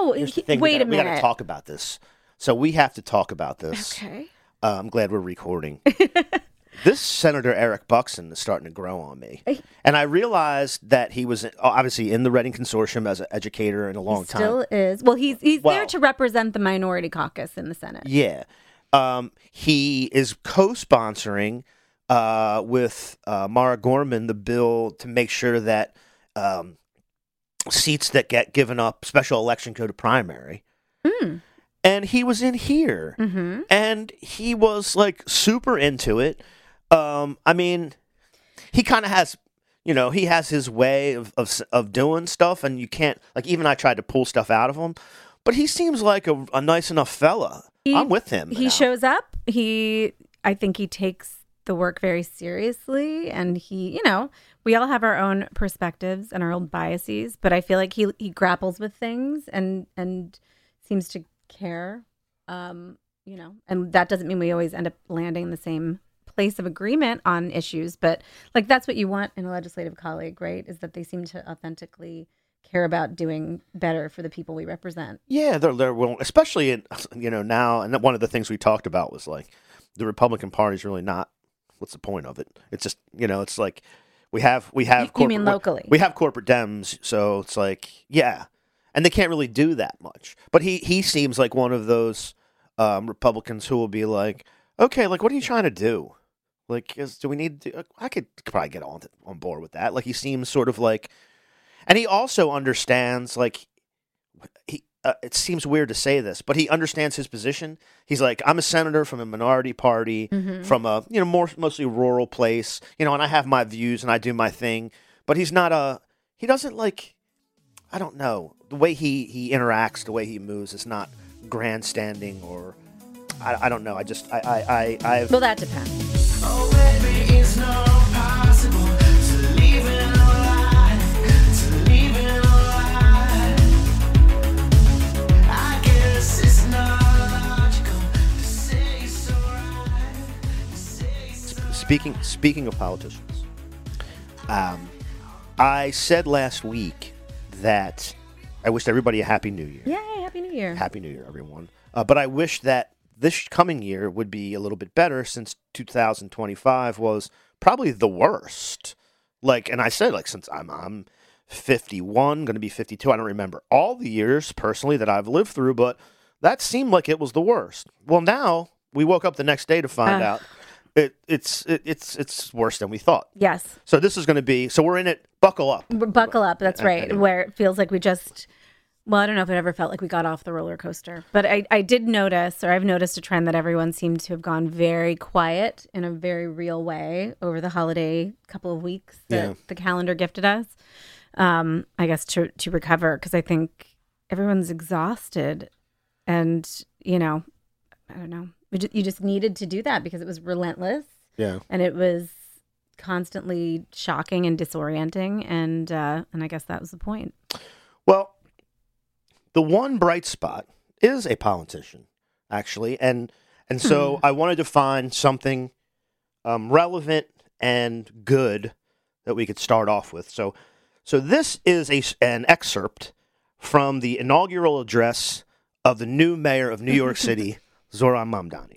No, here's the thing. wait a We got minute. to talk about this. So we have to talk about this. Okay. I'm glad we're recording. This Senator Eric Buxton is starting to grow on me. And I realized that he was obviously in the Reading Consortium as an educator in a long time. Still is. Well, he's there to represent the minority caucus in the Senate. Yeah. He is co-sponsoring with Mara Gorman the bill to make sure that seats that get given up special election go to primary. And he was in here. And he was like super into it. I mean, he kind of has, he has his way of doing stuff, and you can't, like, even I tried to pull stuff out of him, but he seems like a nice enough fella. I'm with him. He shows up. I think he takes the work very seriously, and we all have our own perspectives and our own biases, but I feel like he grapples with things and seems to care, and that doesn't mean we always end up landing in the same place of agreement on issues, but like that's what you want in a legislative colleague, right? Is that they seem to authentically care about doing better for the people we represent. Yeah, they're willing, especially in, now, and one of the things we talked about was like the Republican Party is really not. What's the point of it? It's just it's like we have. You mean locally? We have corporate Dems, so it's like and they can't really do that much. But he seems like one of those Republicans who will be like, okay, like what are you trying to do? Like, do we need to? I could probably get on board with that. Like, he seems sort of like, and he also understands. Like, it seems weird to say this, but he understands his position. He's like, I'm a senator from a minority party, from a mostly rural place, and I have my views and I do my thing. But he's not he doesn't like, I don't know, the way he interacts, the way he moves is not grandstanding or. I don't know. Well, that depends. Oh, baby, it's not possible to leave it alive, I guess it's not logical to say so right. Speaking of politicians, I said last week that I wished everybody a Happy New Year. Yay, Happy New Year. Happy New Year, everyone. But I wish that this coming year would be a little bit better, since 2025 was probably the worst. Like, and I said, like, since I'm 51, going to be 52, I don't remember all the years personally that I've lived through, but that seemed like it was the worst. Well, now we woke up the next day to find out it's worse than we thought. Yes. So this is going to be, so we're in it. Buckle up. Buckle up. That's right. Anyway. Where it feels like we just. Well, I don't know if it ever felt like we got off the roller coaster, but I did notice, or I've noticed a trend that everyone seemed to have gone very quiet in a very real way over the holiday couple of weeks that the calendar gifted us. I guess to recover, because I think everyone's exhausted, and I don't know, you just needed to do that because it was relentless, and it was constantly shocking and disorienting, and I guess that was the point. Well. The one bright spot is a politician, actually, and so I wanted to find something relevant and good that we could start off with. So this is an excerpt from the inaugural address of the new mayor of New York City, Zohran Mamdani.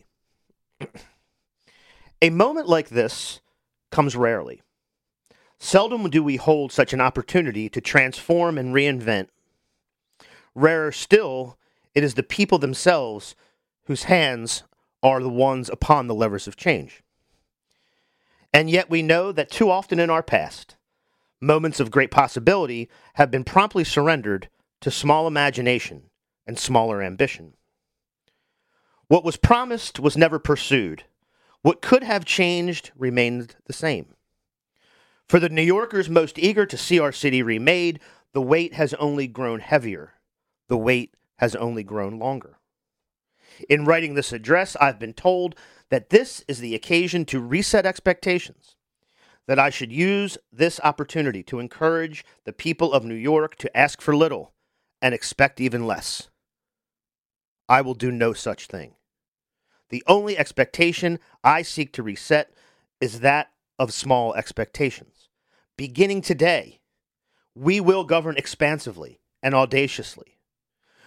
A moment like this comes rarely. Seldom do we hold such an opportunity to transform and reinvent. Rarer still, it is the people themselves whose hands are the ones upon the levers of change. And yet we know that too often in our past, moments of great possibility have been promptly surrendered to small imagination and smaller ambition. What was promised was never pursued. What could have changed remained the same. For the New Yorkers most eager to see our city remade, the weight has only grown heavier. The wait has only grown longer. In writing this address, I've been told that this is the occasion to reset expectations, that I should use this opportunity to encourage the people of New York to ask for little and expect even less. I will do no such thing. The only expectation I seek to reset is that of small expectations. Beginning today, we will govern expansively and audaciously.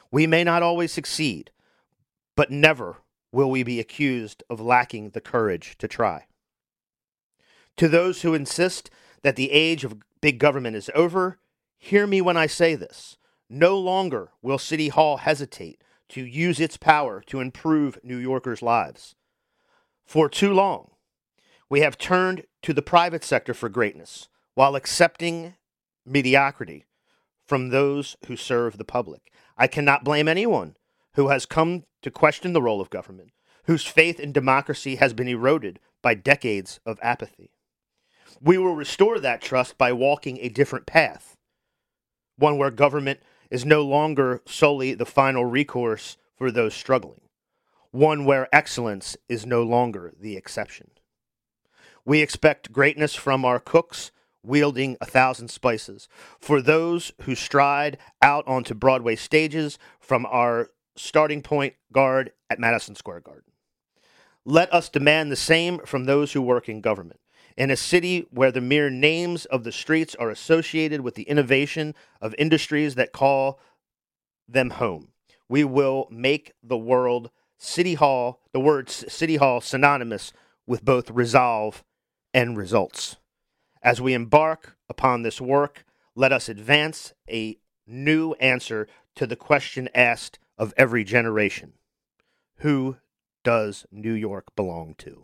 We may not always succeed, but never will we be accused of lacking the courage to try. To those who insist that the age of big government is over, hear me when I say this. No longer will City Hall hesitate to use its power to improve New Yorkers' lives. For too long, we have turned to the private sector for greatness while accepting mediocrity from those who serve the public. I cannot blame anyone who has come to question the role of government, whose faith in democracy has been eroded by decades of apathy. We will restore that trust by walking a different path, one where government is no longer solely the final recourse for those struggling, one where excellence is no longer the exception. We expect greatness from our cooks wielding 1,000 spices, for those who stride out onto Broadway stages from our starting point guard at Madison Square Garden. Let us demand the same from those who work in government. In a city where the mere names of the streets are associated with the innovation of industries that call them home, we will make the word City Hall synonymous with both resolve and results. As we embark upon this work, let us advance a new answer to the question asked of every generation. Who does New York belong to?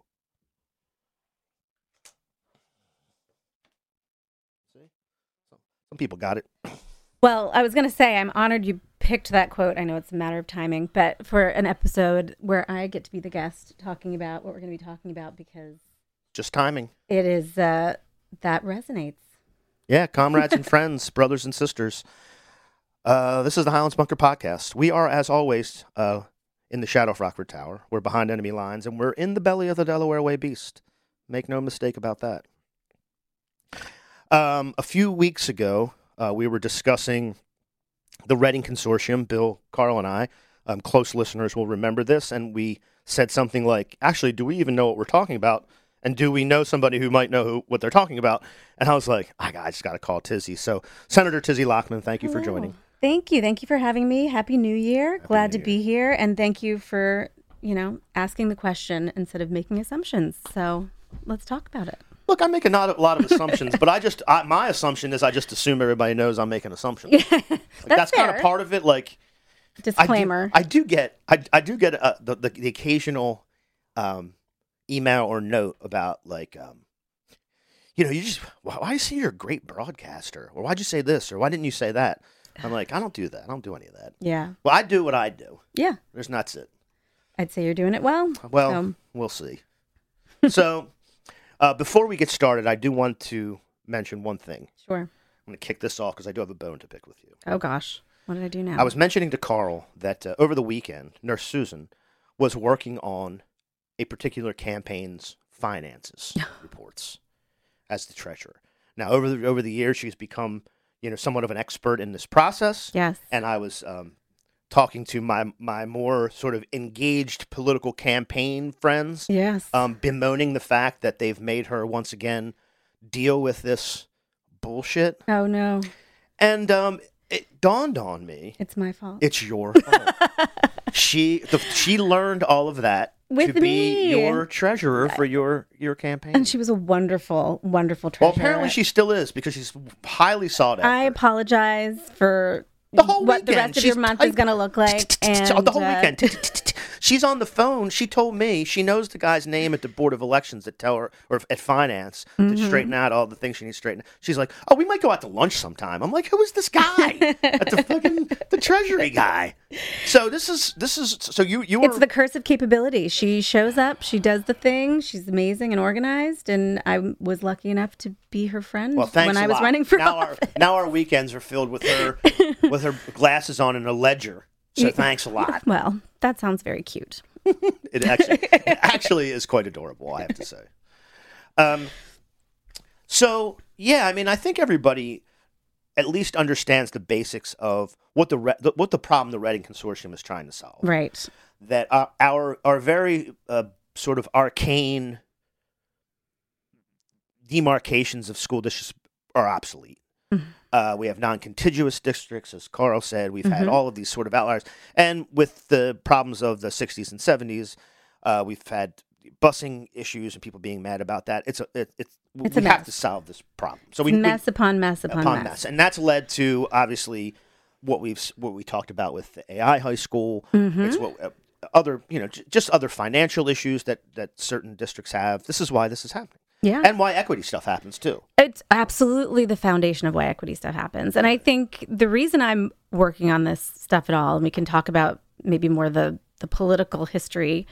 See? Some people got it. Well, I was going to say, I'm honored you picked that quote. I know it's a matter of timing, but for an episode where I get to be the guest talking about what we're going to be talking about, because Just timing. it is, that resonates. Yeah, comrades and friends, brothers and sisters. This is the Highlands Bunker Podcast. We are, as always, in the shadow of Rockford Tower. We're behind enemy lines, and we're in the belly of the Delaware Way beast. Make no mistake about that. A few weeks ago, we were discussing the Reading Consortium, Bill, Carl, and I. Close listeners will remember this, and we said something like, actually, do we even know what we're talking about? And do we know somebody who might know what they're talking about? And I was like, I just got to call Tizzy. So, Senator Tizzy Lockman, thank you for joining. Thank you. Thank you for having me. Happy New Year. Glad New to be here. And thank you for, asking the question instead of making assumptions. So let's talk about it. Look, I make not a lot of assumptions, but my assumption is I just assume everybody knows I'm making assumptions. That's kind of fair. part of it. Like, Disclaimer. I do get the occasional email or note about like, why do you say you're a great broadcaster? Or why'd you say this? Or why didn't you say that? I'm like, I don't do that. I don't do any of that. Yeah. Well, I do what I do. Yeah. That's it. I'd say you're doing it well. Well, we'll see. So, before we get started, I do want to mention one thing. Sure. I'm going to kick this off because I do have a bone to pick with you. Oh, gosh. What did I do now? I was mentioning to Carl that over the weekend, Nurse Susan was working on a particular campaign's finances reports as the treasurer. Now, over the years, she's become, somewhat of an expert in this process. Yes. And I was talking to my more sort of engaged political campaign friends. Yes. Bemoaning the fact that they've made her once again deal with this bullshit. Oh, no. And it dawned on me. It's my fault. It's your fault. She learned all of that With to me. be your treasurer for your campaign. And she was a wonderful, wonderful treasurer. Well, apparently she still is because she's highly sought after. I apologize for The whole what the weekend, rest of she's your month is going to look like. And the whole weekend. She's on the phone. She told me she knows the guy's name at the Board of Elections that tell her, or at finance, to straighten out all the things she needs to straighten. She's like, oh, we might go out to lunch sometime. I'm like, who is this guy? At the Treasury guy. So this is so you were. It's the curse of capability. She shows up, she does the thing, she's amazing and organized, and I was lucky enough to be her friend Well, thanks when I a was lot. running for now office. now our weekends are filled with her glasses on and a ledger. So thanks a lot. Well, that sounds very cute. It actually is quite adorable, I have to say. So yeah, I mean, I think everybody at least understands the basics of what the problem the Reading Consortium is trying to solve. Right. That our very sort of arcane demarcations of school districts are obsolete. We have non-contiguous districts, as Carl said. We've had all of these sort of outliers. And with the problems of the 60s and 70s, we've had busing issues and people being mad about that. We a have mess. to solve this problem. So Mess upon mess upon mess. and that's led to obviously what we talked about with the AI high school. It's what other just other financial issues that certain districts have. This is why this is happening. Yeah. And why equity stuff happens too. It's absolutely the foundation of why equity stuff happens. And I think the reason I'm working on this stuff at all, and we can talk about maybe more the political history,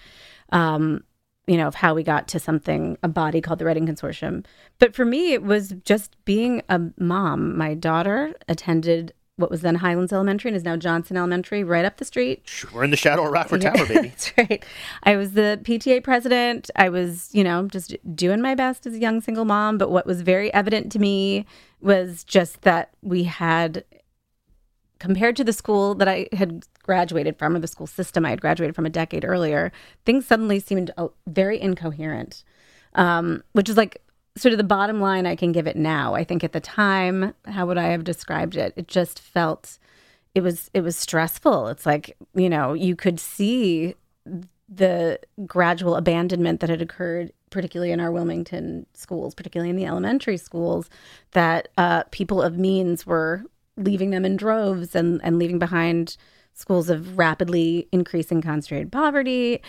of how we got to a body called the Reading Consortium. But for me, it was just being a mom. My daughter attended what was then Highlands Elementary and is now Johnson Elementary, right up the street. We're in the shadow of Rockford Tower, baby. That's right. I was the PTA president. I was, just doing my best as a young single mom. But what was very evident to me was just that we had, compared to the school that I had graduated from, or the school system I had graduated from a decade earlier, things suddenly seemed very incoherent, which is like sort of the bottom line I can give it now. I think at the time, how would I have described it? It just felt, it was stressful. It's like, you could see the gradual abandonment that had occurred, particularly in our Wilmington schools, particularly in the elementary schools, that people of means were leaving them in droves and leaving behind schools of rapidly increasing concentrated poverty,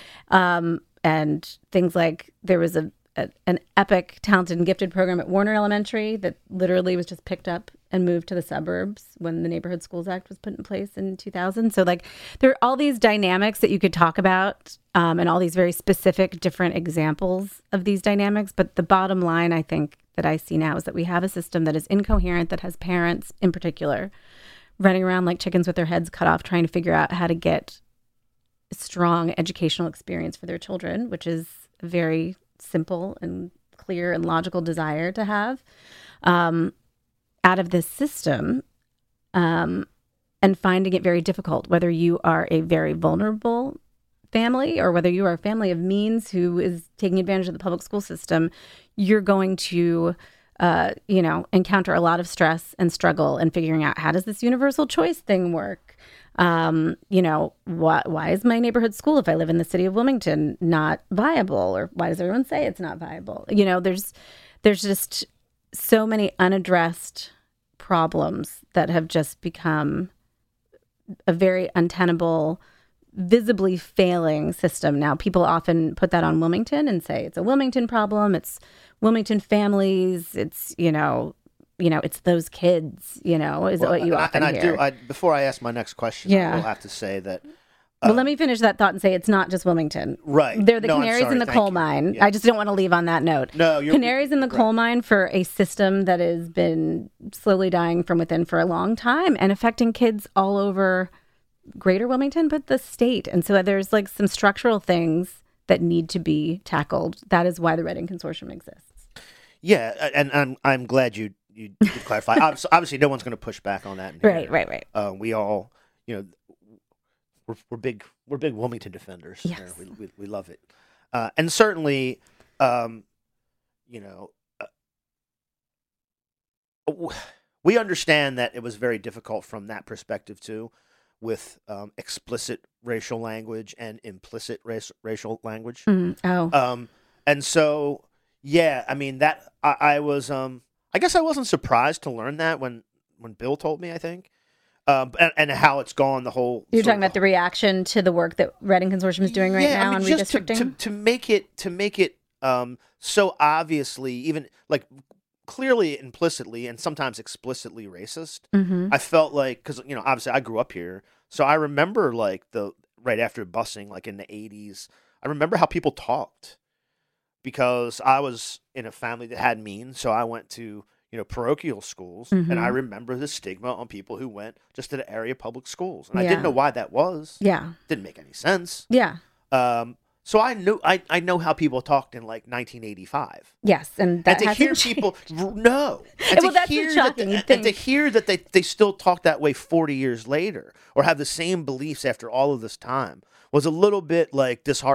and things like there was an epic talented and gifted program at Warner Elementary that literally was just picked up and moved to the suburbs when the Neighborhood Schools Act was put in place in 2000. So like there are all these dynamics that you could talk about, and all these very specific different examples of these dynamics. But the bottom line, I think, that I see now is that we have a system that is incoherent, that has parents in particular running around like chickens with their heads cut off, trying to figure out how to get a strong educational experience for their children, which is a very simple and clear and logical desire to have, out of this system, and finding it very difficult, whether you are a very vulnerable family or whether you are a family of means who is taking advantage of the public school system. You're going to encounter a lot of stress and struggle in figuring out, how does this universal choice thing work? Why is my neighborhood school, if I live in the city of Wilmington, not viable? Or why does everyone say it's not viable? There's just so many unaddressed problems that have just become a very untenable, visibly failing system. Now, people often put that on Wilmington and say it's a Wilmington problem. It's Wilmington families. It's, it's those kids, is what you often hear. Before I ask my next question, I will have to say that. Well, let me finish that thought and say it's not just Wilmington. Right. They're the canaries in the coal mine. Yeah. I just don't want to leave on that note. No, canaries in the coal mine for a system that has been slowly dying from within for a long time and affecting kids all over greater Wilmington, but the state. And so there's like some structural things that need to be tackled. That is why the Reading Consortium exists. Yeah, and I'm glad you did clarify. Obviously, no one's going to push back on that. Right. We all, we're big Wilmington defenders. Yes. We love it, and certainly, we understand that it was very difficult from that perspective too, with explicit racial language and implicit racial language. And so, yeah, I mean that I was, I guess I wasn't surprised to learn that when Bill told me, I think. And how it's gone, the whole. You're talking about the reaction to the work that Reading Consortium is doing right now on redistricting? To make it so obviously, even like clearly implicitly and sometimes explicitly racist. I felt like, because obviously I grew up here, so I remember like right after busing, like in the 80s, I remember how people talked, because I was in a family that had means, so I went to parochial schools, and I remember the stigma on people who went just to the area public schools, and I didn't know why that was. Yeah, didn't make any sense. Yeah. So I know how people talked in like 1985. Yes, and that to hear changed. people no, well, that's shocking. And to hear that they still talk that way 40 years later, or have the same beliefs after all of this time, was a little bit like disheartening.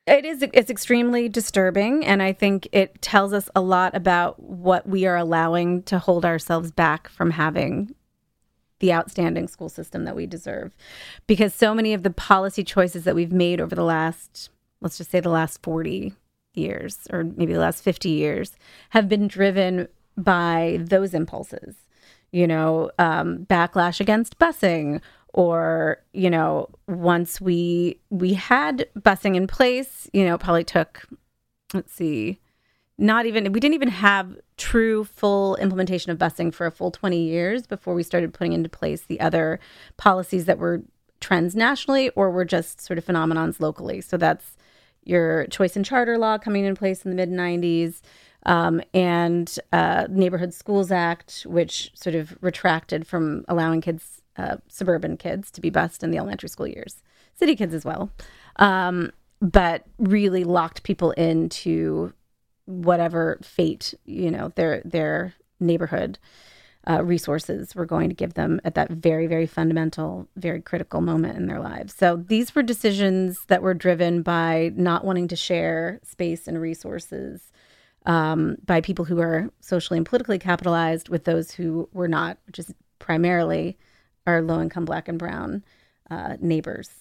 It's extremely disturbing, and I think it tells us a lot about what we are allowing to hold ourselves back from having the outstanding school system that we deserve. Because so many of the policy choices that we've made over the last, let's just say the last 40 years, or maybe the last 50 years, have been driven by those impulses. Backlash against busing, or, once we had busing in place, it probably took, let's see, we didn't even have true full implementation of busing for a full 20 years before we started putting into place the other policies that were trends nationally or were just sort of phenomenons locally. So that's your choice and charter law coming in place in the mid 90s. And Neighborhood Schools Act, which sort of retracted from allowing kids, suburban kids, to be bused in the elementary school years, city kids as well, but really locked people into whatever fate their neighborhood resources were going to give them at that very, very fundamental, very critical moment in their lives. So these were decisions that were driven by not wanting to share space and resources by people who are socially and politically capitalized with those who were not, which is primarily our low-income Black and Brown neighbors.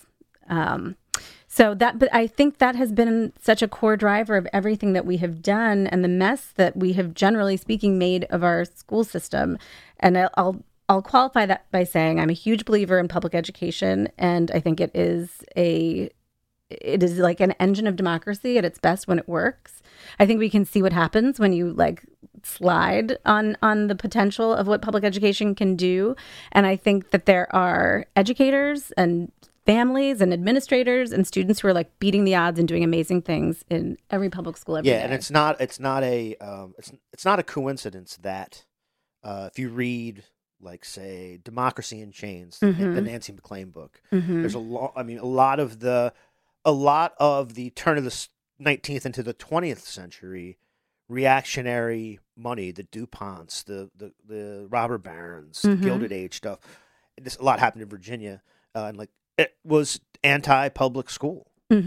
But I think that has been such a core driver of everything that we have done and the mess that we have, generally speaking, made of our school system. And I'll qualify that by saying I'm a huge believer in public education, and I think it is like an engine of democracy at its best when it works. I think we can see what happens when you slide on the potential of what public education can do. And I think that there are educators and families and administrators and students who are beating the odds and doing amazing things in every public school every day. And it's not a coincidence that if you read say Democracy in Chains, the Nancy McLean book, there's a lot of the turn of the 19th into the 20th century reactionary money, the DuPonts, the robber barons, the Gilded Age stuff. A lot happened in Virginia, and it was anti-public school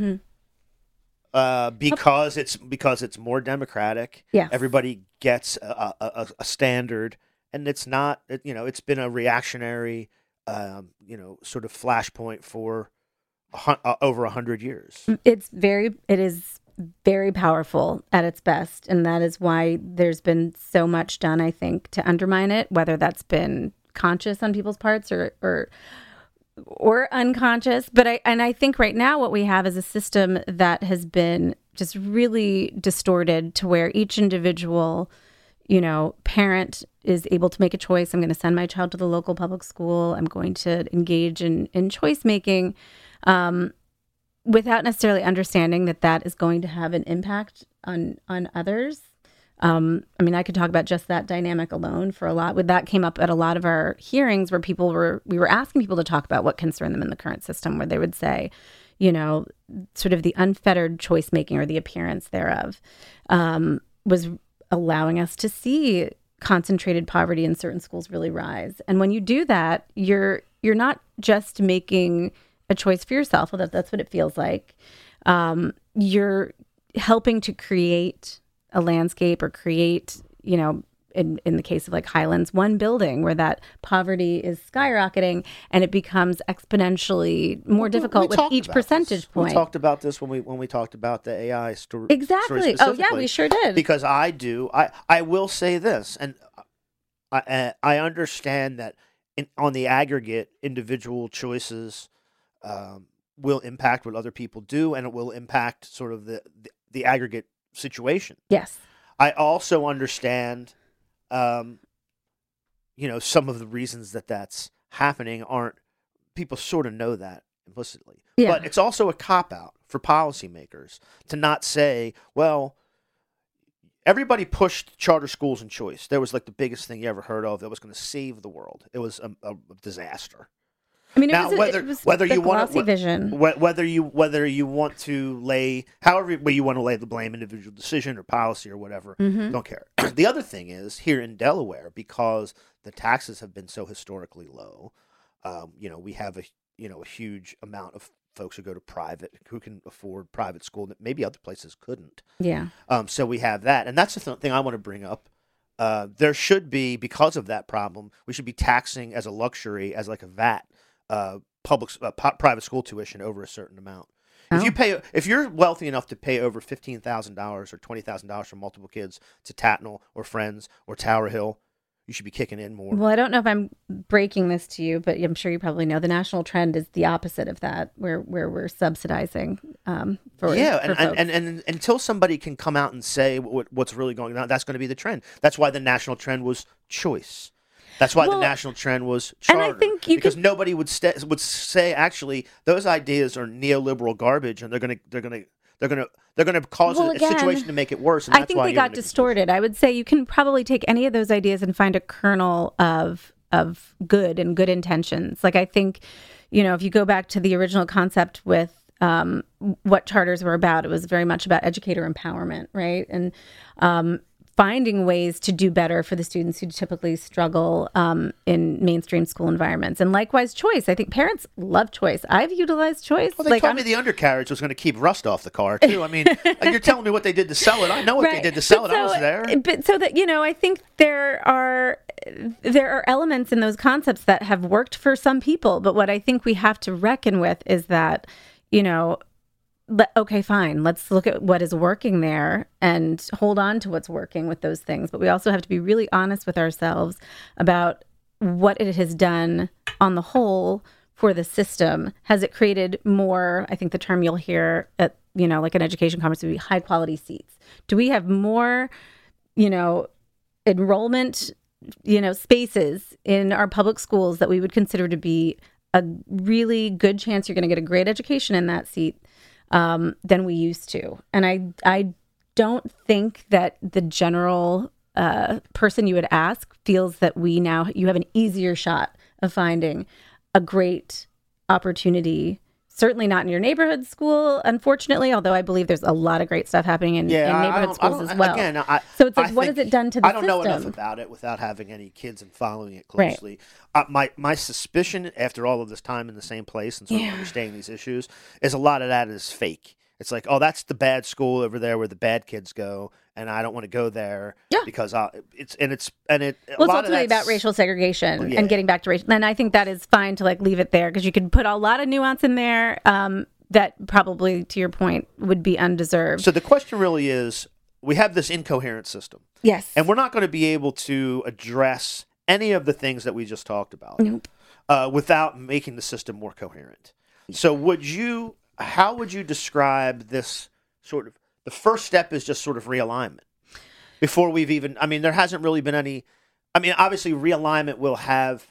because it's more democratic. Yes. Everybody gets a standard, and it's not. It's been a reactionary, sort of flashpoint for over 100 years. It is very powerful at its best, and that is why there's been so much done, I think, to undermine it, whether that's been conscious on people's parts or unconscious. But I think right now what we have is a system that has been just really distorted to where each individual, parent is able to make a choice. I'm going to send my child to the local public school. I'm going to engage in choice making, without necessarily understanding that is going to have an impact on others. I could talk about just that dynamic alone for a lot. That came up at a lot of our hearings where we were asking people to talk about what concerned them in the current system, where they would say, sort of the unfettered choice making or the appearance thereof was allowing us to see concentrated poverty in certain schools really rise. And when you do that, you're not just making a choice for yourself, although that's what it feels like. You're helping to create a landscape or create, in the case of Highlands, one building where that poverty is skyrocketing and it becomes exponentially more difficult with each percentage point. We talked about this when we talked about the AI story. Exactly. Oh yeah, we sure did. Because I will say this, and I understand that on the aggregate, individual choices will impact what other people do, and it will impact sort of the aggregate situation. Yes. I also understand, some of the reasons that's happening aren't, people sort of know that implicitly. Yeah. But it's also a cop-out for policymakers to not say, well, everybody pushed charter schools and choice. That was the biggest thing you ever heard of that was going to save the world. It was a disaster. Now, whether you want to lay however way you want to lay the blame, individual decision or policy or whatever, don't care. The other thing is here in Delaware, because the taxes have been so historically low, we have a huge amount of folks who go to private, who can afford private school that maybe other places couldn't. Yeah. So we have that, and that's the thing I want to bring up. There should be, because of that problem, we should be taxing as a luxury, as like a VAT, private school tuition over a certain amount. If you're wealthy enough to pay over $15,000 or $20,000 for multiple kids to Tatnall or Friends or Tower Hill, you should be kicking in more. Well, I don't know if I'm breaking this to you, but I'm sure you probably know the national trend is the opposite of that, where we're subsidizing for Yeah, folks. and until somebody can come out and say what's really going on, that's going to be the trend. That's why the national trend was choice. That's why the national trend was charter. And I think because nobody would say actually those ideas are neoliberal garbage, and they're going to cause a situation to make it worse. And that's I think why they got distorted. I would say you can probably take any of those ideas and find a kernel of good and good intentions. Like I think, if you go back to the original concept with what charters were about, it was very much about educator empowerment, right? And finding ways to do better for the students who typically struggle in mainstream school environments. And likewise, choice. I think parents love choice. I've utilized choice. Well, they told me the undercarriage was going to keep rust off the car, too. I mean, you're telling me what they did to sell it. I know what they did to sell it. I was there. But so that, I think there are elements in those concepts that have worked for some people. But what I think we have to reckon with is that, okay, fine. Let's look at what is working there and hold on to what's working with those things. But we also have to be really honest with ourselves about what it has done on the whole for the system. Has it created more, I think the term you'll hear at, like an education conference would be high quality seats. Do we have more, enrollment, spaces in our public schools that we would consider to be a really good chance you're going to get a great education in that seat than we used to? And I don't think that the general person you would ask feels that you have an easier shot of finding a great opportunity. Certainly not in your neighborhood school, unfortunately, although I believe there's a lot of great stuff happening in neighborhood schools as well. Again, so it's like, what has it done to the system? I don't know enough about it without having any kids and following it closely. Right. My suspicion, after all of this time in the same place and sort of understanding these issues, is a lot of that is fake. It's like, oh, that's the bad school over there where the bad kids go, and I don't want to go there because it's ultimately about racial segregation and getting back to racial. And I think that is fine to leave it there because you can put a lot of nuance in there that probably, to your point, would be undeserved. So the question really is, we have this incoherent system. Yes. And we're not going to be able to address any of the things that we just talked about without making the system more coherent. So how would you describe this sort of, the first step is just sort of realignment before we've even, there hasn't really been any, obviously realignment will have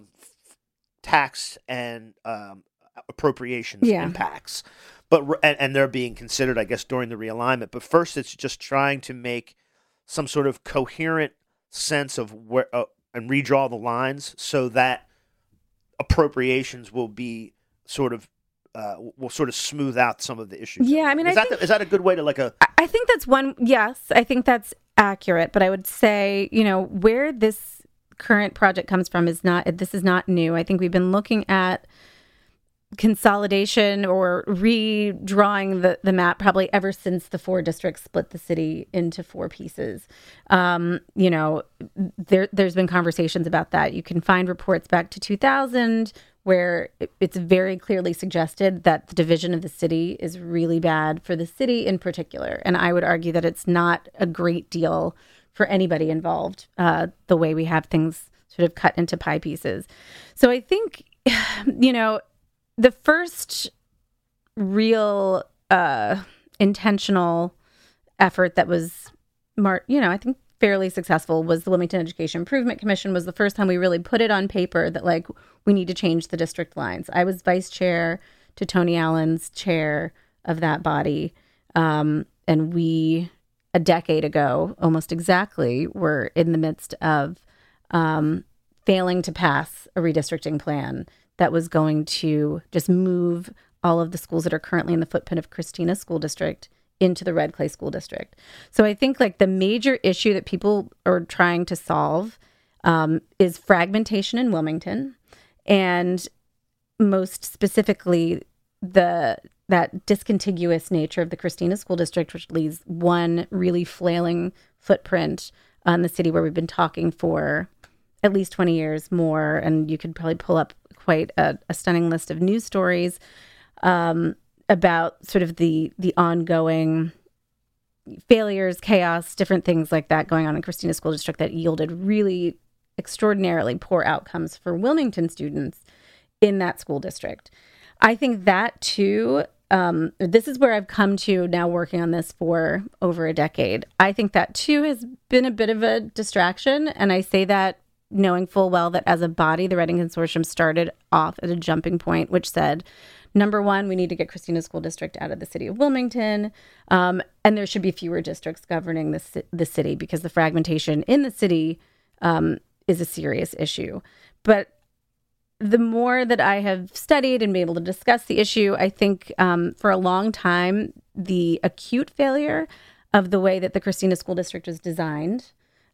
tax and appropriations impacts, but, and they're being considered, I guess, during the realignment. But first it's just trying to make some sort of coherent sense of where, and redraw the lines so that appropriations will be sort of will sort of smooth out some of the issues. Yeah, is that a good way to I think that's one. Yes, I think that's accurate. But I would say, where this current project comes from is not new. I think we've been looking at consolidation or redrawing the map probably ever since the 4 districts split the city into 4 pieces. There's been conversations about that. You can find reports back to 2000 where it's very clearly suggested that the division of the city is really bad for the city in particular. And I would argue that it's not a great deal for anybody involved, the way we have things sort of cut into pie pieces. So I think, the first real intentional effort that was, I think fairly successful was the Wilmington Education Improvement Commission. Was the first time we really put it on paper that we need to change the district lines. I was vice chair to Tony Allen's chair of that body. And we, a decade ago, almost exactly, were in the midst of failing to pass a redistricting plan that was going to just move all of the schools that are currently in the footprint of Christina School District into the Red Clay School District. So I think the major issue that people are trying to solve is fragmentation in Wilmington, and most specifically that discontiguous nature of the Christina School District, which leaves one really flailing footprint on the city where we've been talking for at least 20 years more. And you could probably pull up quite a stunning list of news stories about sort of the ongoing failures, chaos, different things like that going on in Christina School District that yielded really extraordinarily poor outcomes for Wilmington students in that school district. I think that too, this is where I've come to now working on this for over a decade. I think that too has been a bit of a distraction. And I say that knowing full well that as a body, the Reading Consortium started off at a jumping point, which said, number one, we need to get Christina School District out of the city of Wilmington. And there should be fewer districts governing the city because the fragmentation in the city is a serious issue. But the more that I have studied and been able to discuss the issue, I think for a long time, the acute failure of the way that the Christina School District is designed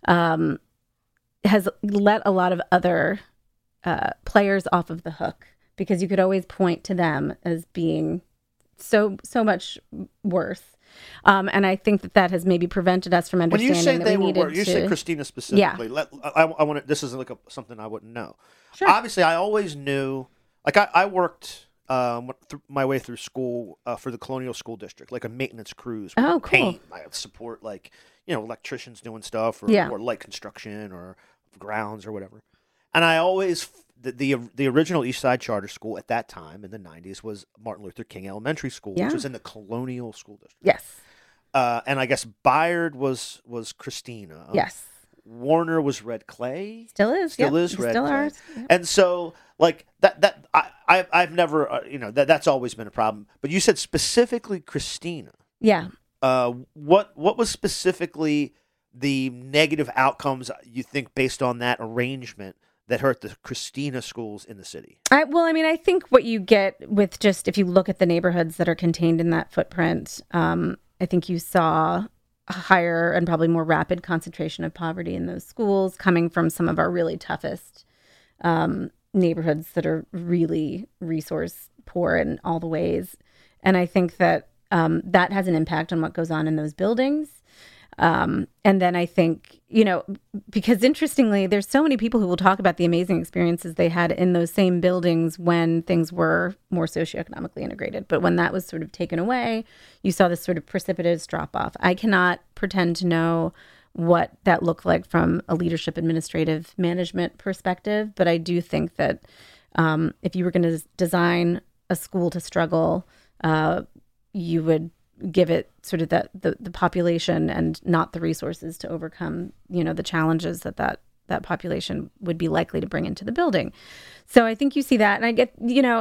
has let a lot of other players off of the hook, because you could always point to them as being so much worse. And I think that has maybe prevented us from understanding when you say that they we were needed worse, you say Christina specifically. Yeah. I want to. This is like something I wouldn't know. Sure. Obviously, I always knew. Like I worked my way through school for the Colonial School District, like a maintenance crews. Oh, cool. Paint. I support electricians doing stuff, or light construction, or grounds, or whatever. And I always the original East Side Charter School at that time in the 90s was Martin Luther King Elementary School, which was in the Colonial School District. Yes. And I guess Bayard was Christina. Yes. Warner was Red Clay. Still is. Still is Red Clay. Ours. Yep. And so like that I've never that's always been a problem. But you said specifically Christina. Yeah. What was specifically the negative outcomes you think based on that arrangement that hurt the Christina schools in the city? I think what you get with just, if you look at the neighborhoods that are contained in that footprint, I think you saw a higher and probably more rapid concentration of poverty in those schools coming from some of our really toughest neighborhoods that are really resource poor in all the ways. And I think that that has an impact on what goes on in those buildings. And then I think, because interestingly, there's so many people who will talk about the amazing experiences they had in those same buildings when things were more socioeconomically integrated. But when that was sort of taken away, you saw this sort of precipitous drop off. I cannot pretend to know what that looked like from a leadership administrative management perspective. But I do think that if you were going to design a school to struggle, you would give it sort of the population and not the resources to overcome, the challenges that population would be likely to bring into the building. So I think you see that. And I get,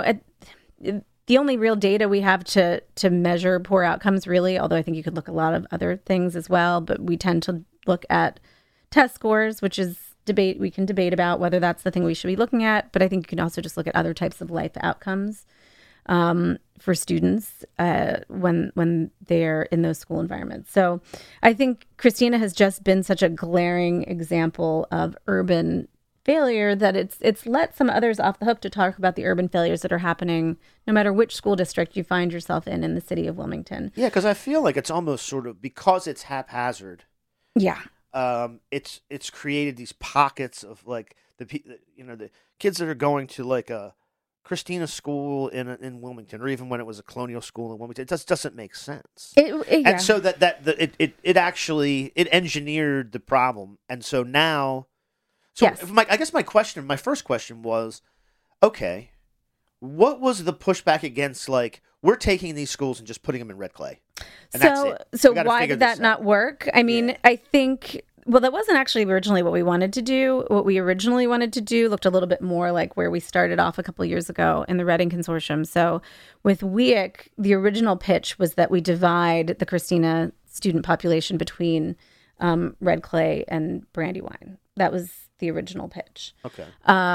the only real data we have to measure poor outcomes really, although I think you could look at a lot of other things as well, but we tend to look at test scores, which is we can debate about whether that's the thing we should be looking at. But I think you can also just look at other types of life outcomes for students when they're in those school environments. So I think Christina has just been such a glaring example of urban failure that it's let some others off the hook to talk about the urban failures that are happening no matter which school district you find yourself in the city of Wilmington. Yeah, because I feel like it's almost sort of, because it's haphazard. Yeah. It's created these pockets of like the kids that are going to like a Christina school in Wilmington, or even when it was a Colonial school in Wilmington. It just doesn't make sense. And so it actually engineered the problem. And so now, yes. I guess my first question was, okay, what was the pushback against, like, we're taking these schools and just putting them in red clay? And that's it. So why did that not work? I mean, I think, well, that wasn't actually originally what we wanted to do. What we originally wanted to do looked a little bit more like where we started off a couple of years ago in the Reading Consortium. So with WEIC, the original pitch was that we divide the Christina student population between red clay and Brandywine. That was the original pitch. Okay.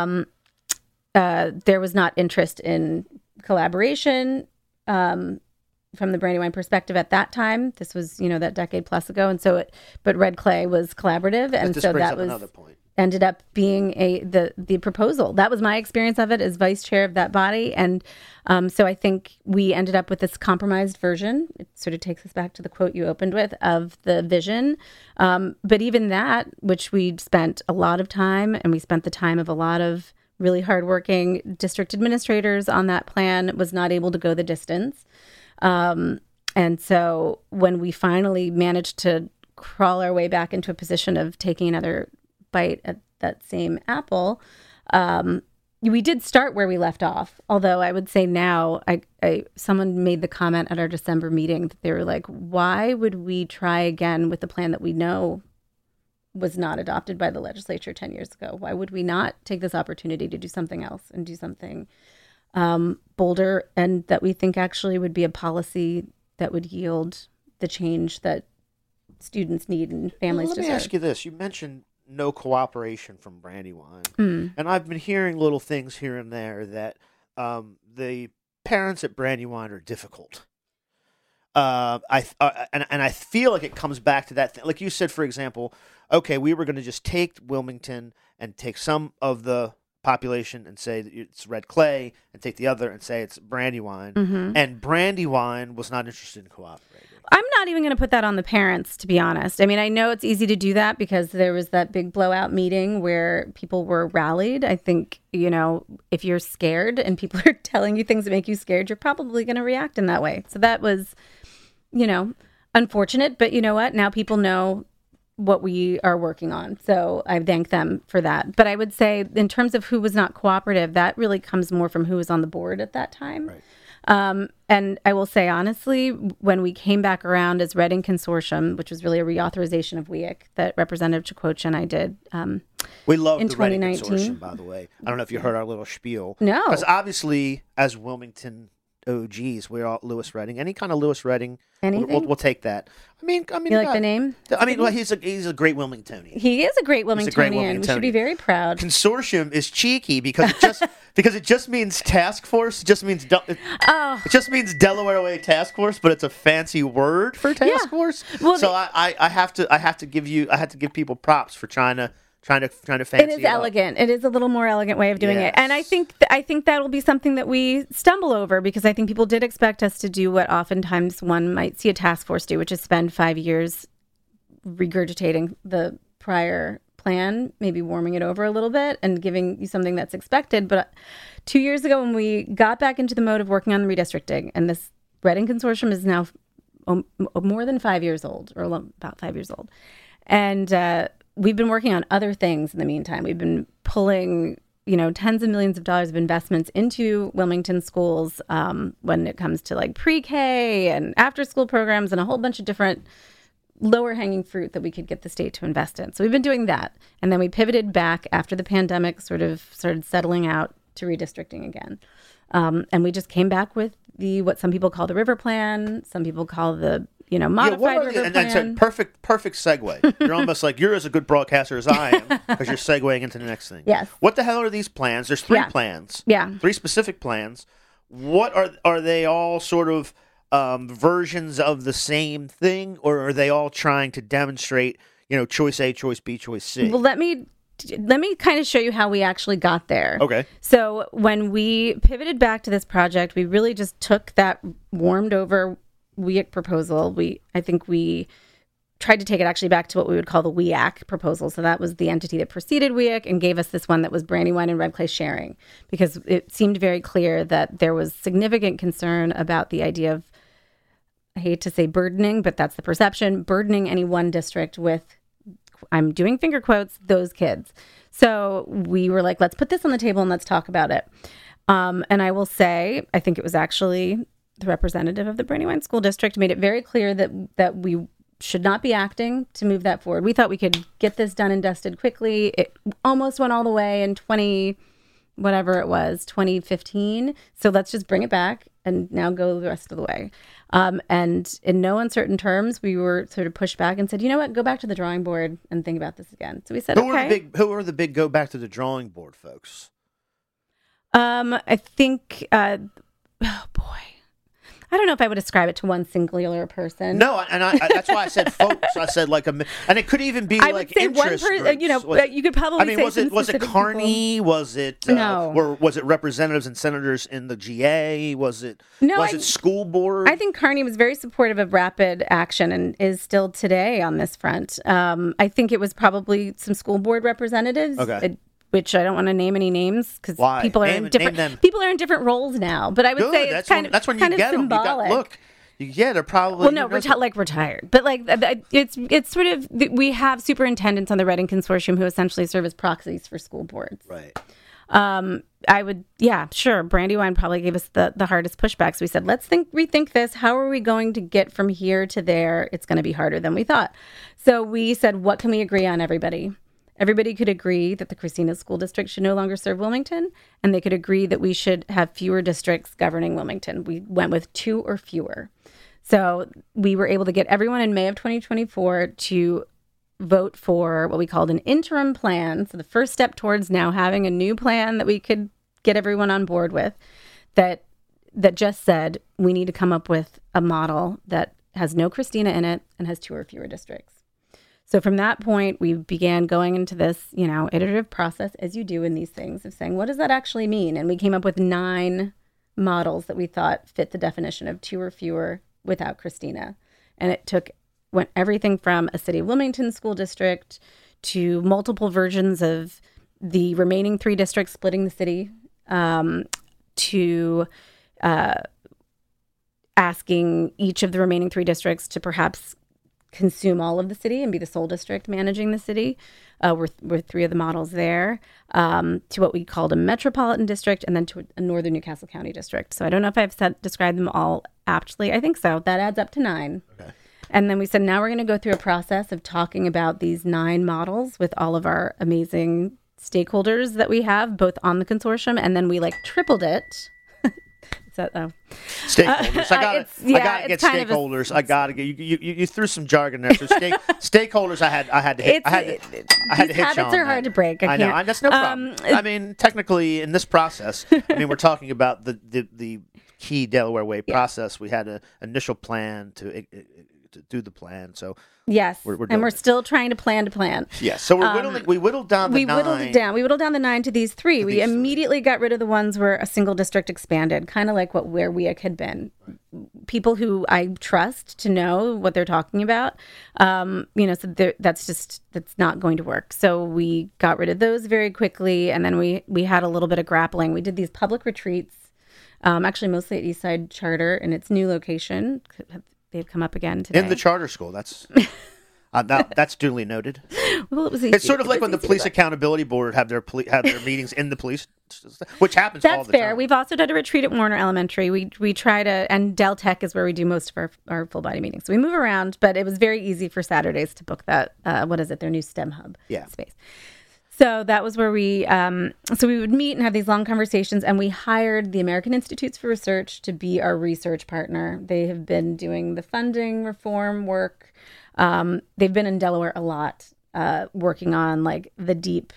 There was not interest in collaboration from the Brandywine perspective at that time. This was, that decade plus ago. And so but Red Clay was collaborative. And this so brings that up was another point. ended up being the proposal. That was my experience of it as vice chair of that body. And so I think we ended up with this compromised version. It sort of takes us back to the quote you opened with of the vision. But even that, which we spent a lot of time, and we spent the time of a lot of really hardworking district administrators on that plan, was not able to go the distance. And so when we finally managed to crawl our way back into a position of taking another bite at that same apple, we did start where we left off. Although I would say now, someone made the comment at our December meeting that they were like, why would we try again with the plan that we know was not adopted by the legislature 10 years ago? Why would we not take this opportunity to do something else and do something bolder, and that we think actually would be a policy that would yield the change that students need and families Let me deserve? ask you this. You mentioned no cooperation from Brandywine. And I've been hearing little things here and there that the parents at Brandywine are difficult. And I feel like it comes back to that thing. Like you said, for example, okay, we were going to just take Wilmington and take some of the population and say that it's Red Clay, and take the other and say it's Brandywine. And Brandywine was not interested in cooperating. I'm not even going to put that on the parents, to be honest. I mean, I know it's easy to do that because there was that big blowout meeting where people were rallied. I think, if you're scared and people are telling you things that make you scared, you're probably going to react in that way. So that was, unfortunate. But you know what? Now people know what we are working on. So I thank them for that. But I would say in terms of who was not cooperative, that really comes more from who was on the board at that time. Right. And I will say, honestly, when we came back around as Reading Consortium, which was really a reauthorization of WEAC that Representative Chakotcha and I did We love in the Reading 2019. Consortium, by the way. I don't know if you heard our little spiel. No. Because obviously, as Wilmington OGs, we're all Lewis Reading. Any kind of Lewis Reading, Anything? we'll take that. I mean, You like the name? Well, he's a great Wilmingtonian. He is a great He's a great Wilmingtonian. We should be Wilmingtonian. very proud. Consortium is cheeky because it just means task force. It just means Oh. it just means Delaware Way Task Force, but it's a fancy word for task Yeah. force. Well, so I have to give people props for trying to fancy It is it up. elegant. It is a little more elegant way of doing it. And I Yes. think that will be something that we stumble over, because I think people did expect us to do what oftentimes one might see a task force do, which is spend 5 years regurgitating the prior plan, maybe warming it over a little bit and giving you something that's expected. But 2 years ago, when we got back into the mode of working on the redistricting, and this Reading Consortium is now more than 5 years old, or about 5 years old. And we've been working on other things in the meantime. We've been pulling, tens of millions of dollars of investments into Wilmington schools when it comes to like pre-K and after-school programs and a whole bunch of different lower-hanging fruit that we could get the state to invest in. So we've been doing that. And then we pivoted back after the pandemic sort of started settling out to redistricting again. And we just came back with what some people call the River Plan, some people call the modified River and Plan. so perfect segue. You're almost like you're as a good broadcaster as I am because you're segueing into the next thing. Yes. What the hell are these plans? There's 3 Yeah. plans. Yeah. 3 specific plans. What are they all sort of versions of the same thing, or are they all trying to demonstrate, choice A, choice B, choice C? Well, let me kind of show you how we actually got there. Okay. So when we pivoted back to this project, we really just took that warmed over WEAC proposal. I think we tried to take it actually back to what we would call the WEAC proposal. So that was the entity that preceded WEAC and gave us this one that was Brandywine and Red Clay sharing, because it seemed very clear that there was significant concern about the idea of, I hate to say burdening, but that's the perception, burdening any one district with, I'm doing finger quotes, those kids. So we were like, let's put this on the table and let's talk about it. And I will say, I think it was actually the representative of the Brandywine School District made it very clear that we should not be acting to move that forward. We thought we could get this done and dusted quickly. It almost went all the way in 2015. So let's just bring it back and now go the rest of the way. And in no uncertain terms, we were sort of pushed back and said, you know what, go back to the drawing board and think about this again. So we said, Who okay. are the big go back to the drawing board folks? I think, oh boy. I don't know if I would ascribe it to one singular person. No, and that's why I said folks. I said and it could even be I like would say one interest person. groups. You could probably. I mean, say was some it specific people. Carney? Was it No. Or was it representatives and senators in the GA? Was it it school board? I think Carney was very supportive of rapid action and is still today on this front. I think it was probably some school board representatives. Okay. Which I don't want to name any names because Why? people are Name in different them. people are in different roles now. But I would Good. say it's That's when kind you of get them. symbolic. They're probably Well, no, retired. But like it's sort of we have superintendents on the Reading Consortium who essentially serve as proxies for school boards. right. I would, sure. Brandywine probably gave us the hardest pushbacks. We said, let's rethink this. How are we going to get from here to there? It's going to be harder than we thought. So we said, what can we agree on, everybody? Everybody could agree that the Christina School District should no longer serve Wilmington, and they could agree that we should have fewer districts governing Wilmington. We went with 2 or fewer. So we were able to get everyone in May of 2024 to vote for what we called an interim plan. So the first step towards now having a new plan that we could get everyone on board with that just said we need to come up with a model that has no Christina in it and has 2 or fewer districts. So from that point, we began going into this, iterative process, as you do in these things, of saying, what does that actually mean? And we came up with 9 models that we thought fit the definition of 2 or fewer without Christina. And it went everything from a City of Wilmington school district to multiple versions of the remaining 3 districts splitting the city, to asking each of the remaining 3 districts to perhaps consume all of the city and be the sole district managing the city. We're 3 of the models there, to what we called a metropolitan district, and then to a northern Newcastle County district. So I don't know if I've described them all aptly. I think so. That adds up to 9. Okay. And then we said, now we're going to go through a process of talking about these 9 models with all of our amazing stakeholders that we have, both on the consortium, and then we tripled it. Stakeholders. I gotta get stakeholders. I gotta get you threw some jargon there. So stakeholders. I had to hit. These habits are hard to break. I know. That's no problem. I mean, technically, in this process, we're talking about the key Delaware Way process. We had an initial plan to do the plan. So yes, we're still trying to plan. Yes. So we whittled down the 9. We whittled down the 9 to these 3. We immediately got rid of the ones where a single district expanded, kind of like where WEAC had been. People who I trust to know what they're talking about. So that's not going to work. So we got rid of those very quickly, and then we had a little bit of grappling. We did these public retreats, actually mostly at Eastside Charter in its new location. They've come up again today. In the charter school. That's that's duly noted. Well, it was It's sort of like when the Police Accountability Board have their meetings in the police, which happens all the time. That's fair. We've also done a retreat at Warner Elementary. We try to, and Del Tech is where we do most of our full body meetings. So we move around, but it was very easy for Saturdays to book that. Their new STEM hub space. So that was where we would meet and have these long conversations, and we hired the American Institutes for Research to be our research partner. They have been doing the funding reform work. They've been in Delaware a lot, working on the deep,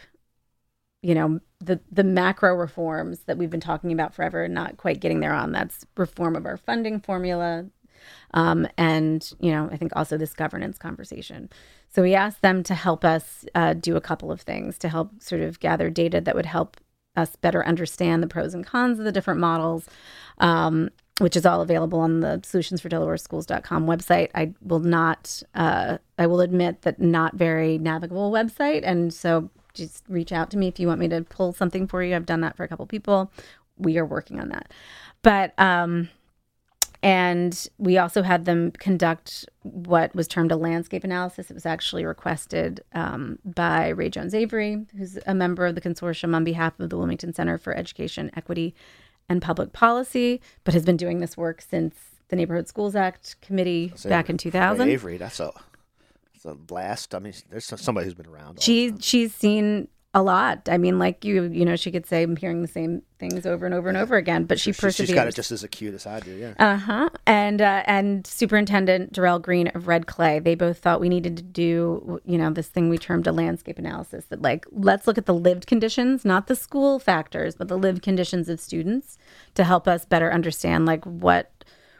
the macro reforms that we've been talking about forever and not quite getting there on. That's reform of our funding formula. And I think also this governance conversation. So we asked them to help us do a couple of things to help sort of gather data that would help us better understand the pros and cons of the different models, which is all available on the solutionsfordelawareschools.com website. I will admit that not very navigable website. And so just reach out to me if you want me to pull something for you. I've done that for a couple people. We are working on that. But, and we also had them conduct what was termed a landscape analysis. It was actually requested by Ray Jones Avery, who's a member of the consortium on behalf of the Wilmington Center for Education, Equity, and Public Policy, but has been doing this work since the Neighborhood Schools Act Committee back in 2000. Ray Avery, that's a blast. I mean, there's somebody who's been around. She's seen a lot. I mean, like she could say I'm hearing the same things over and over and over again, but she perseveres. She's got it just as acute as I do, yeah. And Superintendent Darrell Green of Red Clay, they both thought we needed to do, this thing we termed a landscape analysis, that let's look at the lived conditions, not the school factors, but the lived conditions of students to help us better understand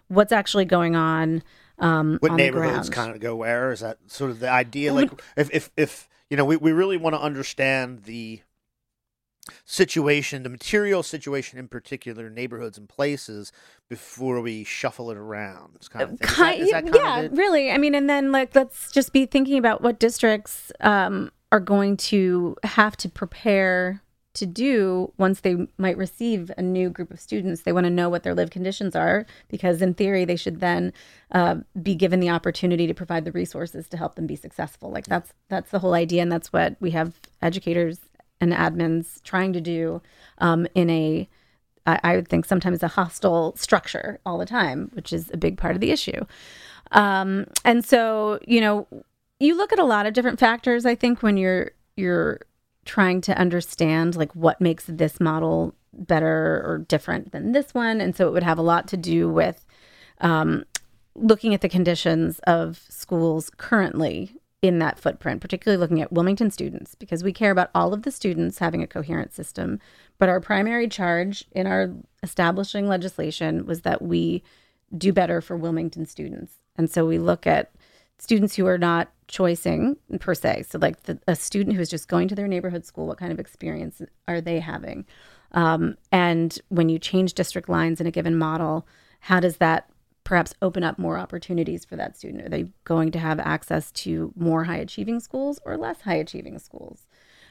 what's actually going on. What on the neighborhoods ground. kind of go where? Is that sort of the idea? Like, if we really want to understand the situation, the material situation in particular, neighborhoods and places, before we shuffle it around. It's kind of thing. Is that kind yeah, of it? really. I mean, and then like let's just be thinking about what districts are going to have to prepare to do once they might receive a new group of students. They want to know what their lived conditions are, because in theory they should then be given the opportunity to provide the resources to help them be successful. Like that's the whole idea, and that's what we have educators and admins trying to do in a, I would think sometimes a hostile structure all the time, which is a big part of the issue. And so, you look at a lot of different factors, I think, when you're trying to understand like what makes this model better or different than this one. And so it would have a lot to do with looking at the conditions of schools currently in that footprint, particularly looking at Wilmington students, because we care about all of the students having a coherent system. But our primary charge in our establishing legislation was that we do better for Wilmington students. And so we look at students who are not choicing per se. So like a student who is just going to their neighborhood school, what kind of experience are they having? And when you change district lines in a given model, how does that perhaps open up more opportunities for that student? Are they going to have access to more high achieving schools or less high achieving schools?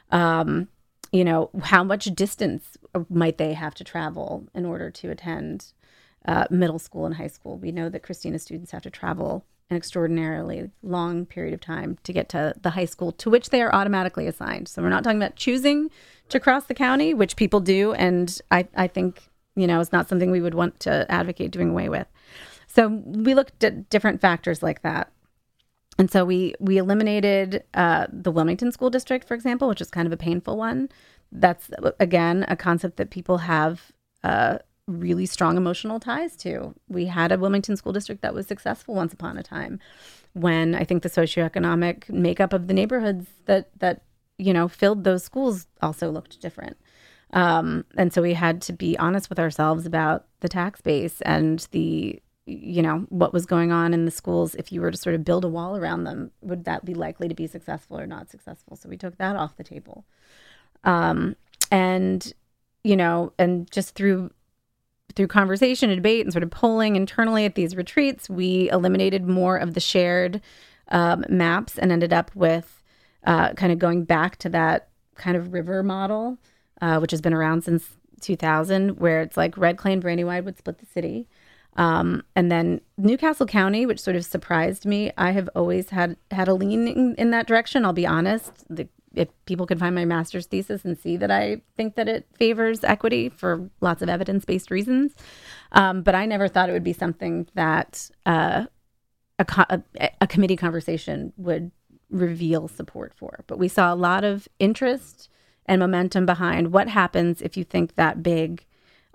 How much distance might they have to travel in order to attend middle school and high school? We know that Christina students have to travel an extraordinarily long period of time to get to the high school to which they are automatically assigned. So we're not talking about choosing to cross the county, which people do. And I think, it's not something we would want to advocate doing away with. So we looked at different factors like that. And so we eliminated the Wilmington School District, for example, which is kind of a painful one. That's, again, a concept that people have really strong emotional ties to. We had a Wilmington School District that was successful once upon a time, when I think the socioeconomic makeup of the neighborhoods that filled those schools also looked different. And so we had to be honest with ourselves about the tax base and what was going on in the schools. If you were to sort of build a wall around them, would that be likely to be successful or not successful? So we took that off the table. And just through conversation and debate and sort of polling internally at these retreats, we eliminated more of the shared maps and ended up with kind of going back to that kind of river model, which has been around since 2000, where it's like Red Clay and Brandywine would split the city. And then Newcastle County, which sort of surprised me. I have always had a lean in that direction. I'll be honest. If people could find my master's thesis and see that I think that it favors equity for lots of evidence-based reasons. But I never thought it would be something that a committee conversation would reveal support for. But we saw a lot of interest and momentum behind what happens if you think that big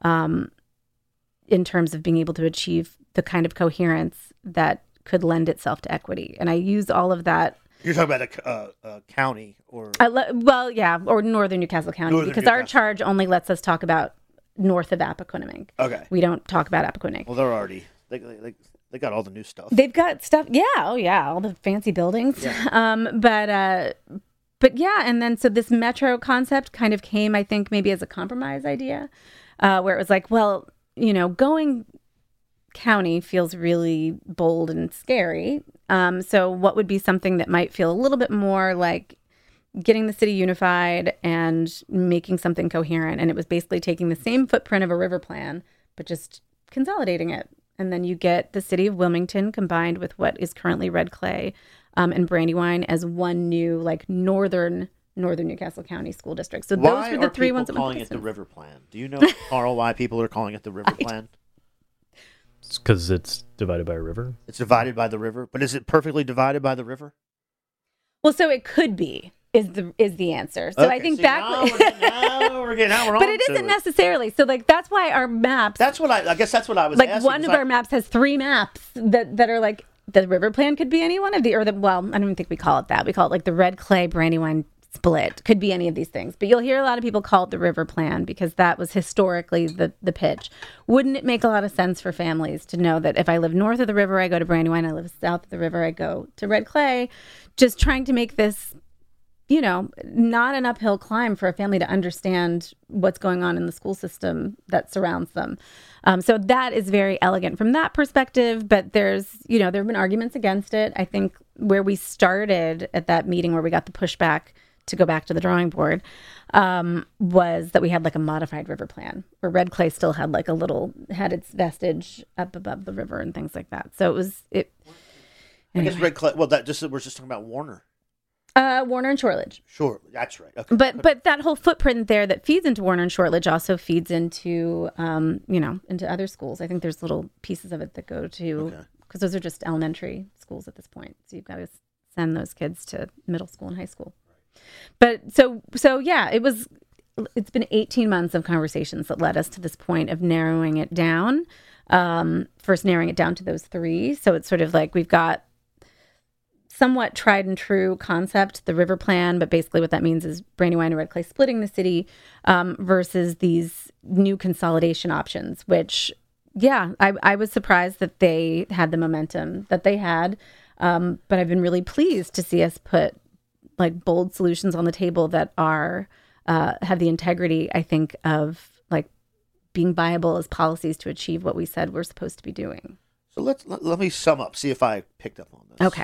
in terms of being able to achieve the kind of coherence that could lend itself to equity. And I use all of that. You're talking about a county or... or northern Newcastle County, because our charge only lets us talk about north of Appoquinimink. Okay. We don't talk about Appoquinimink. Well, they're already... They got all the new stuff. They've got stuff. Yeah. Oh, yeah. All the fancy buildings. Yeah. But yeah. And then so this metro concept kind of came, I think, maybe as a compromise idea, where it was like, well, going county feels really bold and scary. So what would be something that might feel a little bit more like getting the city unified and making something coherent? And it was basically taking the same footprint of a river plan, but just consolidating it. And then you get the city of Wilmington combined with what is currently Red Clay and Brandywine as one new, like, northern Newcastle County school district. So those were the three ones that were calling it the river plan. Do you know, Carl, why people are calling it the river plan? It's because it's divided by a river. It's divided by the river, but is it perfectly divided by the river? Well, so it could be is the answer. So okay, I think now we're on. But it isn't necessarily. So like that's why our maps. That's what I guess. That's what I was like. Asking, one of our maps has 3 maps that are like the river plan could be any one of the, or the, well, I don't even think we call it that. We call it like the Red Clay, Brandywine, split. Could be any of these things. But you'll hear a lot of people call it the river plan because that was historically the pitch. Wouldn't it make a lot of sense for families to know that if I live north of the river, I go to Brandywine. I live south of the river, I go to Red Clay. Just trying to make this, not an uphill climb for a family to understand what's going on in the school system that surrounds them. So that is very elegant from that perspective. But there have been arguments against it. I think where we started at that meeting where we got the pushback to go back to the drawing board was that we had like a modified river plan where Red Clay still had like had its vestige up above the river and things like that. So I guess Red Clay. Well, we're just talking about Warner. Warner and Shortledge. Sure, that's right. Okay. But that whole footprint there that feeds into Warner and Shortledge also feeds into into other schools. I think there's little pieces of it that go to because those are just elementary schools at this point. So you've got to send those kids to middle school and high school. But so yeah, it's been 18 months of conversations that led us to this point of narrowing it down. First narrowing it down to those three. So it's sort of like we've got somewhat tried and true concept, the river plan, but basically what that means is Brandywine and Red Clay splitting the city versus these new consolidation options, which, I was surprised that they had the momentum that they had. But I've been really pleased to see us put like bold solutions on the table that are have the integrity, I think, of like being viable as policies to achieve what we said we're supposed to be doing. So let me sum up, see if I picked up on this. Okay.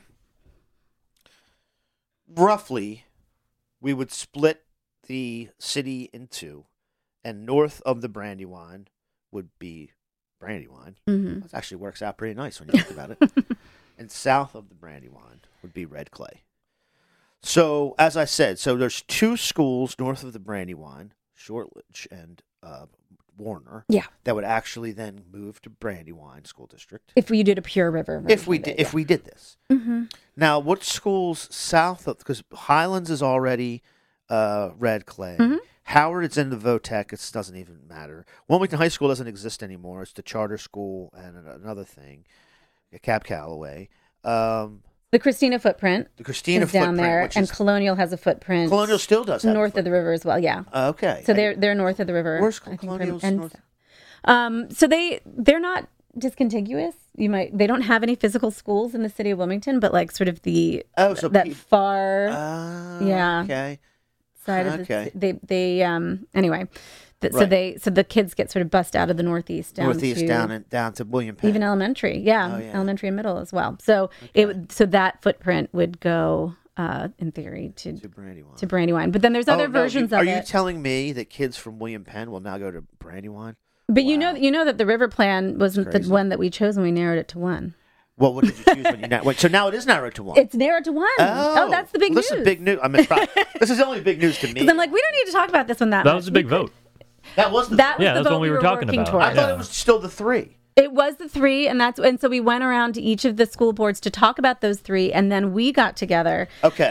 Roughly, we would split the city in two, and north of the Brandywine would be Brandywine. Mm-hmm. That actually works out pretty nice when you think about it. And south of the Brandywine would be Red Clay. So, as I said, there's two schools north of the Brandywine, Shortledge and Warner. Yeah. That would actually then move to Brandywine School District. If we did a pure river. If we did this. Mm-hmm. Now, what schools south of, because Highlands is already Red Clay. Mm-hmm. Howard is in the VOTEC. It doesn't even matter. Wilmington High School doesn't exist anymore. It's the charter school and another thing, Cab Calloway. The Christina footprint. The Christina is down footprint, there, and Colonial has a footprint. Colonial still does have north of the river as well. Yeah. Okay. So they're north of the river. Where's I think, Colonial's and north? So they're not discontiguous. They don't have any physical schools in the city of Wilmington, but like sort of far Okay. side of Okay. they anyway. So the kids get sort of bussed out of the northeast down to William Penn. even elementary, elementary and middle as well. So that footprint would go in theory to Brandywine. But then there's other versions of it. Are you telling me that kids from William Penn will now go to Brandywine? But you know that the river plan wasn't the one that we chose when we narrowed it to one. Well, what did you choose when you narrowed? So now it is narrowed to one. It's narrowed to one. Oh, that's the big news. This is big news. This is only big news to me. Because I'm like, we don't need to talk about this one that much. That was a big vote. That was the that's the vote one we were talking about. Towards. I thought it was still the three. It was the three, and so we went around to each of the school boards to talk about those three, and then we got together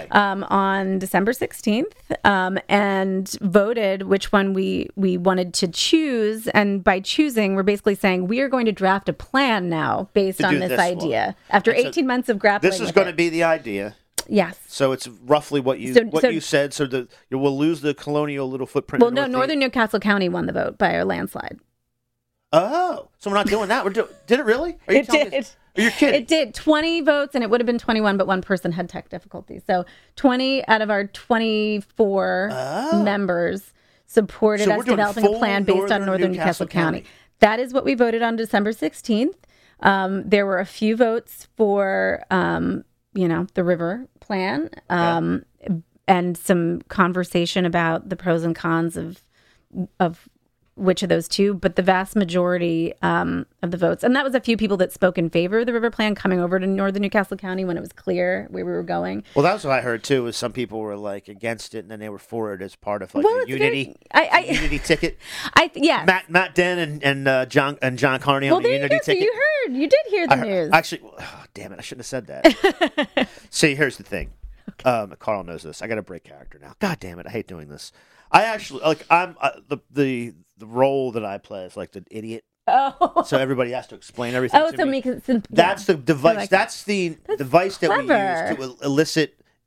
on December 16th and voted which one we wanted to choose. And by choosing, we're basically saying we are going to draft a plan now based on this idea. After 18 months of grappling this is going to be the idea. Yes. So it's roughly what you said. So we'll lose the Colonial little footprint. Well, no, Northern Newcastle County won the vote by a landslide. Oh, so we're not doing that. Did it really? It did. Are you kidding? It did. 20 votes, and it would have been 21, but one person had tech difficulties. So 20 out of our 24 members supported us developing a plan based on Northern Newcastle County. That is what we voted on December 16th. There were a few votes for, the river plan and some conversation about the pros and cons of which of those two, but the vast majority of the votes, and that was a few people that spoke in favor of the river plan coming over to Northern Newcastle County when it was clear where we were going. Well, that's what I heard too, was some people were like against it and then they were for it as part of like a unity ticket. Matt Den and John Carney on the unity ticket. So you did hear the news. Actually, damn it, I shouldn't have said that. See, here's the thing. Carl knows this. I got to break character now. God damn it, I hate doing this. I actually I'm the role that I play is like the idiot. Oh. So everybody has to explain everything to me. That's the device. That's the device that we use to elicit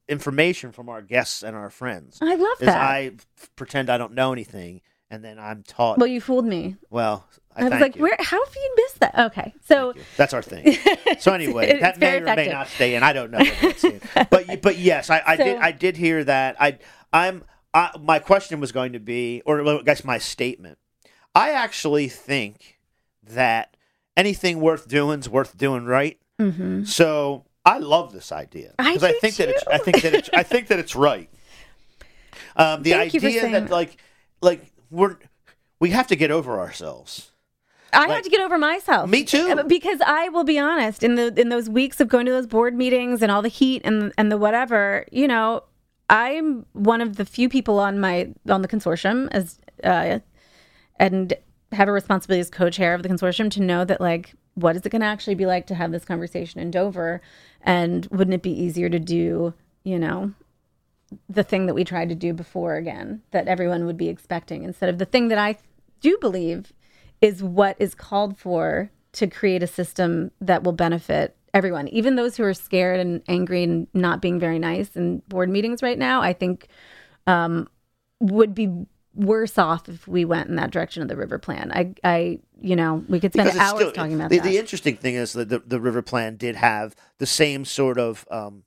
information from our guests and our friends. I love Is that. I pretend I don't know anything, and then I'm taught. Well, you fooled me. Well, I was thank like, you. where? How have you missed that? Okay, so Thank you. That's our thing. So anyway, It's that may very or may effective. not stay in. I don't know. But yes, I did hear that. My question was going to be, or I guess my statement. I actually think that anything worth doing is worth doing right. Mhm. So I love this idea I I do think that it's too. I think that it's right. The Thank you for idea saying that that. like we have to get over ourselves. I Like- had to get over myself. Me too. Because I will be honest, in those weeks of going to those board meetings and all the heat and the whatever, I'm one of the few people on the consortium as and have a responsibility as co-chair of the consortium to know that, like, what is it going to actually be like to have this conversation in Dover, and wouldn't it be easier to do, the thing that we tried to do before again, that everyone would be expecting, instead of the thing that I do believe is what is called for to create a system that will benefit everyone, even those who are scared and angry and not being very nice in board meetings right now. I think would be worse off if we went in that direction of the river plan. We could spend Because it's hours still- talking about the, that. The interesting thing is that the river plan did have the same sort of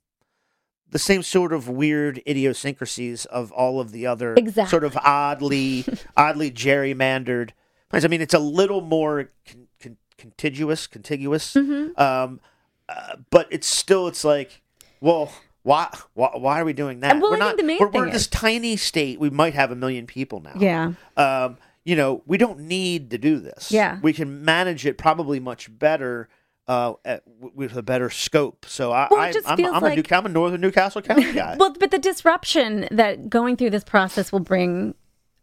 weird idiosyncrasies of all of the other Exactly. sort of oddly gerrymandered plans. I mean, it's a little more contiguous, Mm-hmm. but it's like, well, why are we doing that? Well, we're I not. think the main We're thing this is- tiny state. We might have 1 million people now. Yeah. We don't need to do this. Yeah. We can manage it probably much better with a better scope. So Well, it just I'm feels like- I'm a northern Newcastle County guy. Well, but the disruption that going through this process will bring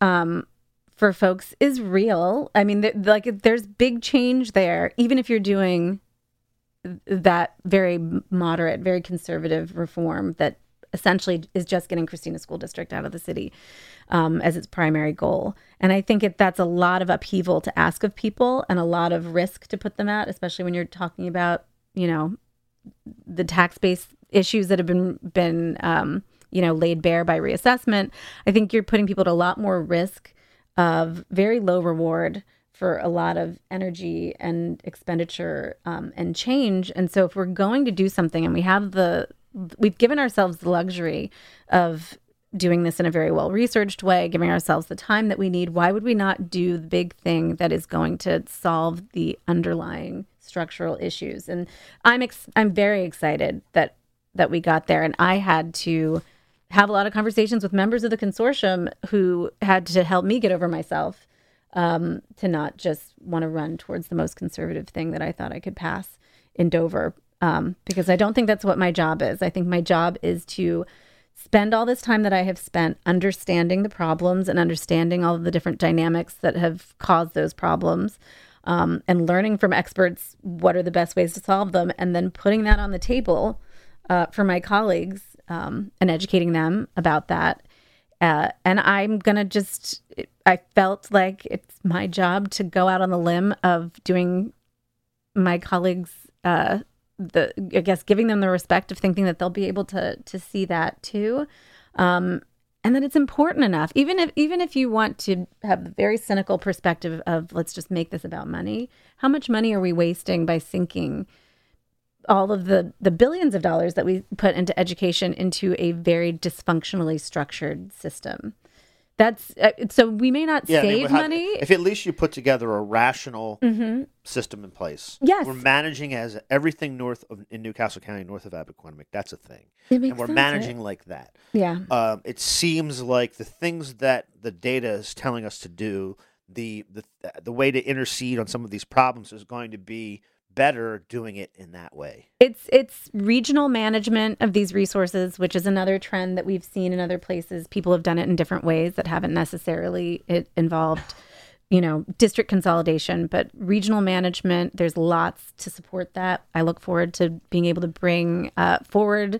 for folks is real. I mean, there's big change there, even if you're doing that very moderate, very conservative reform that essentially is just getting Christina School District out of the city as its primary goal. And I think that's a lot of upheaval to ask of people and a lot of risk to put them at, especially when you're talking about, the tax-based issues that have been laid bare by reassessment. I think you're putting people at a lot more risk of very low reward for a lot of energy and expenditure and change. And so if we're going to do something, and we've given ourselves the luxury of doing this in a very well-researched way, giving ourselves the time that we need, why would we not do the big thing that is going to solve the underlying structural issues? And I'm very excited that we got there. And I had to have a lot of conversations with members of the consortium who had to help me get over myself to not just want to run towards the most conservative thing that I thought I could pass in Dover, because I don't think that's what my job is. I think my job is to spend all this time that I have spent understanding the problems and understanding all of the different dynamics that have caused those problems, and learning from experts what are the best ways to solve them, and then putting that on the table for my colleagues and educating them about that. And I'm going to I felt like it's my job to go out on the limb of doing my colleagues, giving them the respect of thinking that they'll be able to see that too. And that it's important enough, even if you want to have the very cynical perspective of let's just make this about money. How much money are we wasting by sinking all of the billions of dollars that we put into education into a very dysfunctionally structured system? That's so we may not save money. If at least you put together a rational system in place. Yes. We're managing as everything in Newcastle County, north of Aberquanimik. That's a thing. It makes And we're sense, managing right? like that. Yeah. It seems like the things that the data is telling us to do, the way to intercede on some of these problems is going to be better doing it in that way. It's regional management of these resources, which is another trend that we've seen in other places. People have done it in different ways that haven't necessarily involved, district consolidation, but regional management, there's lots to support that. I look forward to being able to bring forward,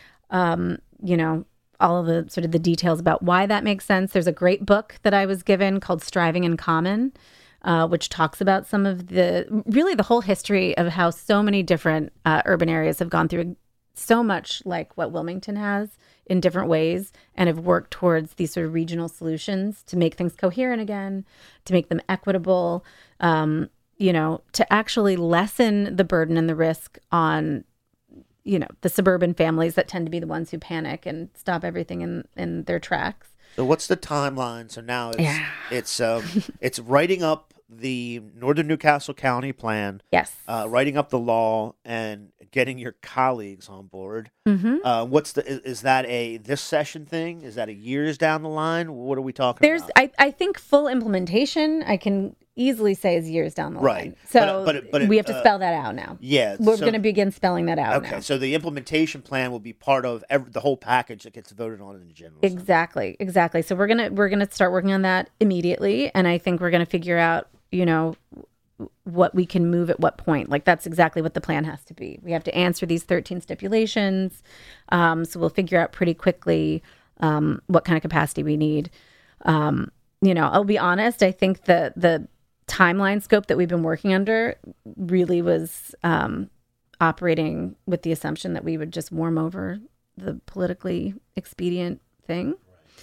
all of the sort of the details about why that makes sense. There's a great book that I was given called Striving in Common, which talks about some of the whole history of how so many different urban areas have gone through so much like what Wilmington has in different ways, and have worked towards these sort of regional solutions to make things coherent again, to make them equitable, to actually lessen the burden and the risk on, the suburban families that tend to be the ones who panic and stop everything in their tracks. So what's the timeline? So now it's writing up the Northern Newcastle County plan. Yes. Writing up the law and getting your colleagues on board. Mm-hmm. Is that a this session thing? Is that a years down the line? What are we talking about? I think full implementation, I can easily say is years down the line. Right. So But we have to spell that out now. Yeah. We're going to begin spelling that out now. Okay. So the implementation plan will be part of the whole package that gets voted on in the general. Exactly. So we're gonna start working on that immediately, and I think we're gonna figure out, what we can move at what point. Like, that's exactly what the plan has to be. We have to answer these 13 stipulations. So we'll figure out pretty quickly what kind of capacity we need. I'll be honest, I think the timeline scope that we've been working under really was operating with the assumption that we would just warm over the politically expedient thing.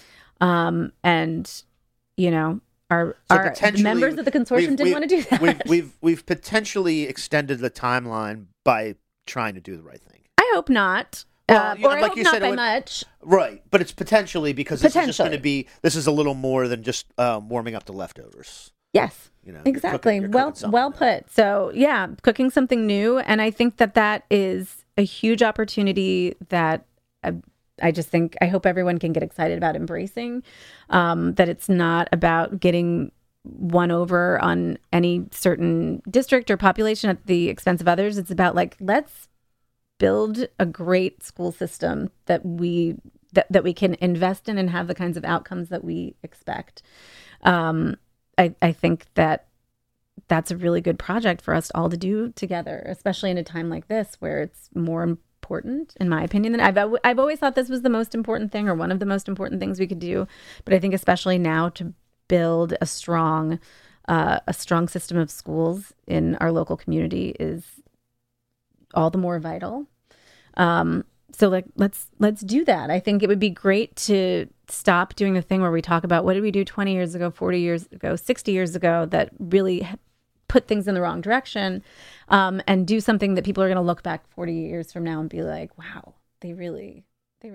Our members of the consortium didn't want to do that. We've potentially extended the timeline by trying to do the right thing. I hope not. Well, or I hope not by much. Right, but it's potentially because this is just going to be. This is a little more than just warming up the leftovers. Yes, exactly. You're well put. So yeah, cooking something new, and I think that is a huge opportunity that I hope everyone can get excited about embracing. That it's not about getting one over on any certain district or population at the expense of others. It's about let's build a great school system that we can invest in and have the kinds of outcomes that we expect. I think that's a really good project for us all to do together, especially in a time like this where it's more important, in my opinion, than I've always thought this was the most important thing, or one of the most important things we could do. But I think especially now, to build a strong system of schools in our local community is all the more vital. So let's do that. I think it would be great to stop doing the thing where we talk about what did we do 20 years ago, 40 years ago, 60 years ago that really put things in the wrong direction, and do something that people are going to look back 40 years from now and be like, wow, they really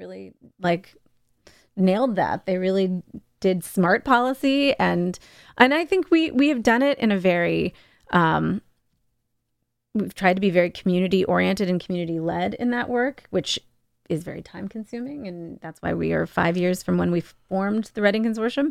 nailed that. They really did smart policy. And I think we have done it in a very, we've tried to be very community oriented and community led in that work, which is very time consuming. And that's why we are 5 years from when we formed the Reading Consortium.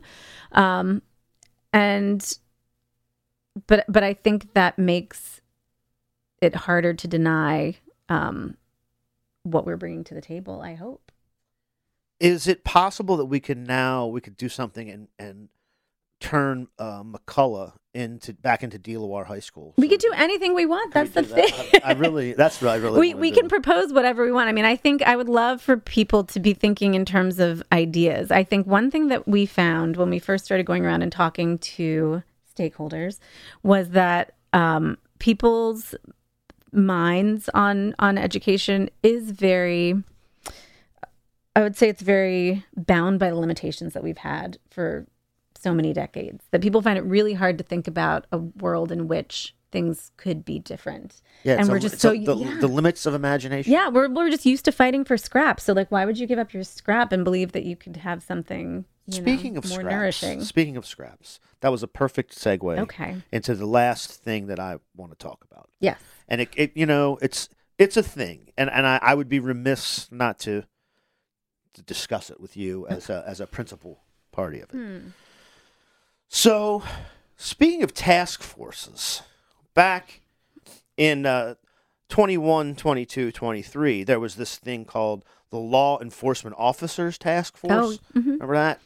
But I think that makes it harder to deny what we're bringing to the table, I hope. Is it possible that we could do something and turn McCullough back into DeLawar High School? We could do anything we want. That's the thing. That's what I really we can propose whatever we want. I mean, I think I would love for people to be thinking in terms of ideas. I think one thing that we found when we first started going around and talking to stakeholders was that people's minds on education is very, I would say it's very bound by the limitations that we've had for so many decades, that people find it really hard to think about a world in which things could be different. Yeah, and we're just the limits of imagination. Yeah, we're just used to fighting for scraps. So why would you give up your scrap and believe that you could have something more nourishing? Speaking of scraps, that was a perfect segue into the last thing that I want to talk about. Yes. And it's a thing, and I would be remiss not to discuss it with you as a principal party of it. So, speaking of task forces, back in 21, 22, 23, there was this thing called the Law Enforcement Officers Task Force. Remember that?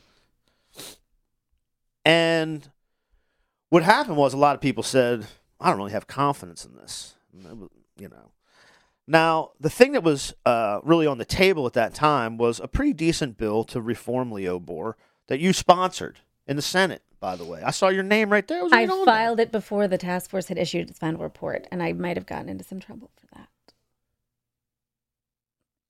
And what happened was a lot of people said, I don't really have confidence in this. Now, the thing that was really on the table at that time was a pretty decent bill to reform Leo Bohr that you sponsored in the Senate, by the way. I saw your name right there. I filed it before the task force had issued its final report, and I might have gotten into some trouble for that.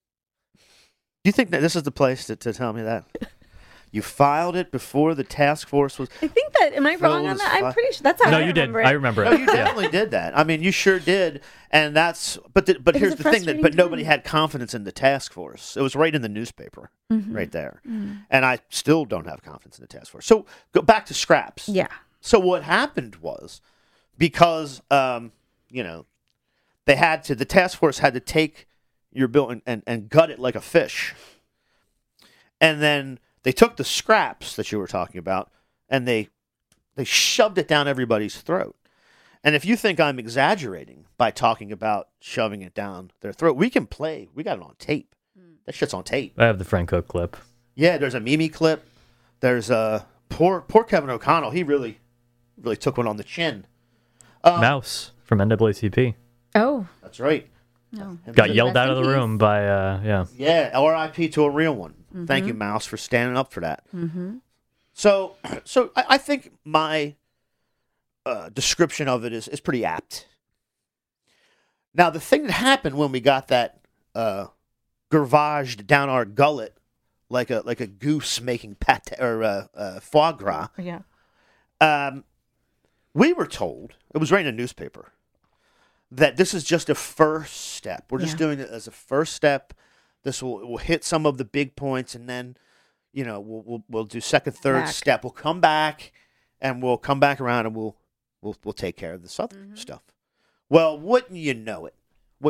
Do you think that this is the place to tell me that? You filed it before the task force was. I think that. Am I wrong on that? I'm pretty sure that's how No, I you did. remember it. I remember No, it. you Yeah. definitely did that. I mean, you sure did, and that's. But was here's a the thing that. But frustrating nobody time. had confidence in the task force. It was right in the newspaper, Mm-hmm. right there, and I still don't have confidence in the task force. So go back to scraps. Yeah. So what happened was, because the task force had to take your bill and gut it like a fish, and then they took the scraps that you were talking about and they shoved it down everybody's throat. And if you think I'm exaggerating by talking about shoving it down their throat, we got it on tape. That shit's on tape. I have the Franco clip. Yeah, there's a Mimi clip. There's poor Kevin O'Connell. He really took one on the chin. Mouse from NAACP. Oh That's right. no. Got yelled Rest out in of the peace. room by, yeah. Yeah, R.I.P. to a real one. Thank you, Mouse, for standing up for that. So I think my description of it is pretty apt. Now, the thing that happened when we got that gravaged down our gullet like a goose making pate or foie gras, Yeah. we were told, it was right in the newspaper, that this is just a first step. We're just Yeah. doing it as a first step. This will hit some of the big points, and then, we'll do second, third Back. step. We'll come back, and we'll come back around, and we'll take care of this other stuff. Well, wouldn't you know it?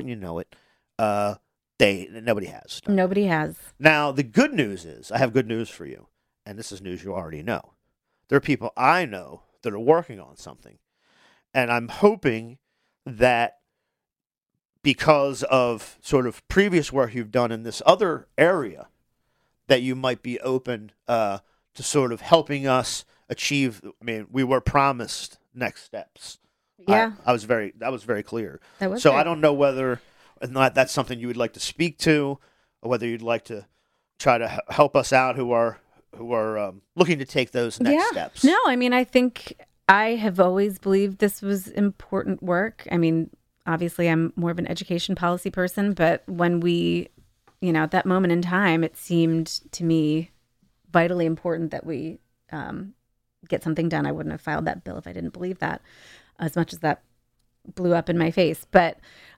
Nobody has. Nobody has. Now, the good news is, I have good news for you, and this is news you already know. There are people I know that are working on something, and I'm hoping that because of sort of previous work you've done in this other area, that you might be open to sort of helping us achieve. I mean, we were promised next steps. Yeah. that was very clear. That was So very I don't know whether or not that's something you would like to speak to, or whether you'd like to try to help us out who are looking to take those next steps. No, I mean, I think I have always believed this was important work. I mean, obviously, I'm more of an education policy person, but when we, at that moment in time, it seemed to me vitally important that we get something done. I wouldn't have filed that bill if I didn't believe that, as much as that blew up in my face. But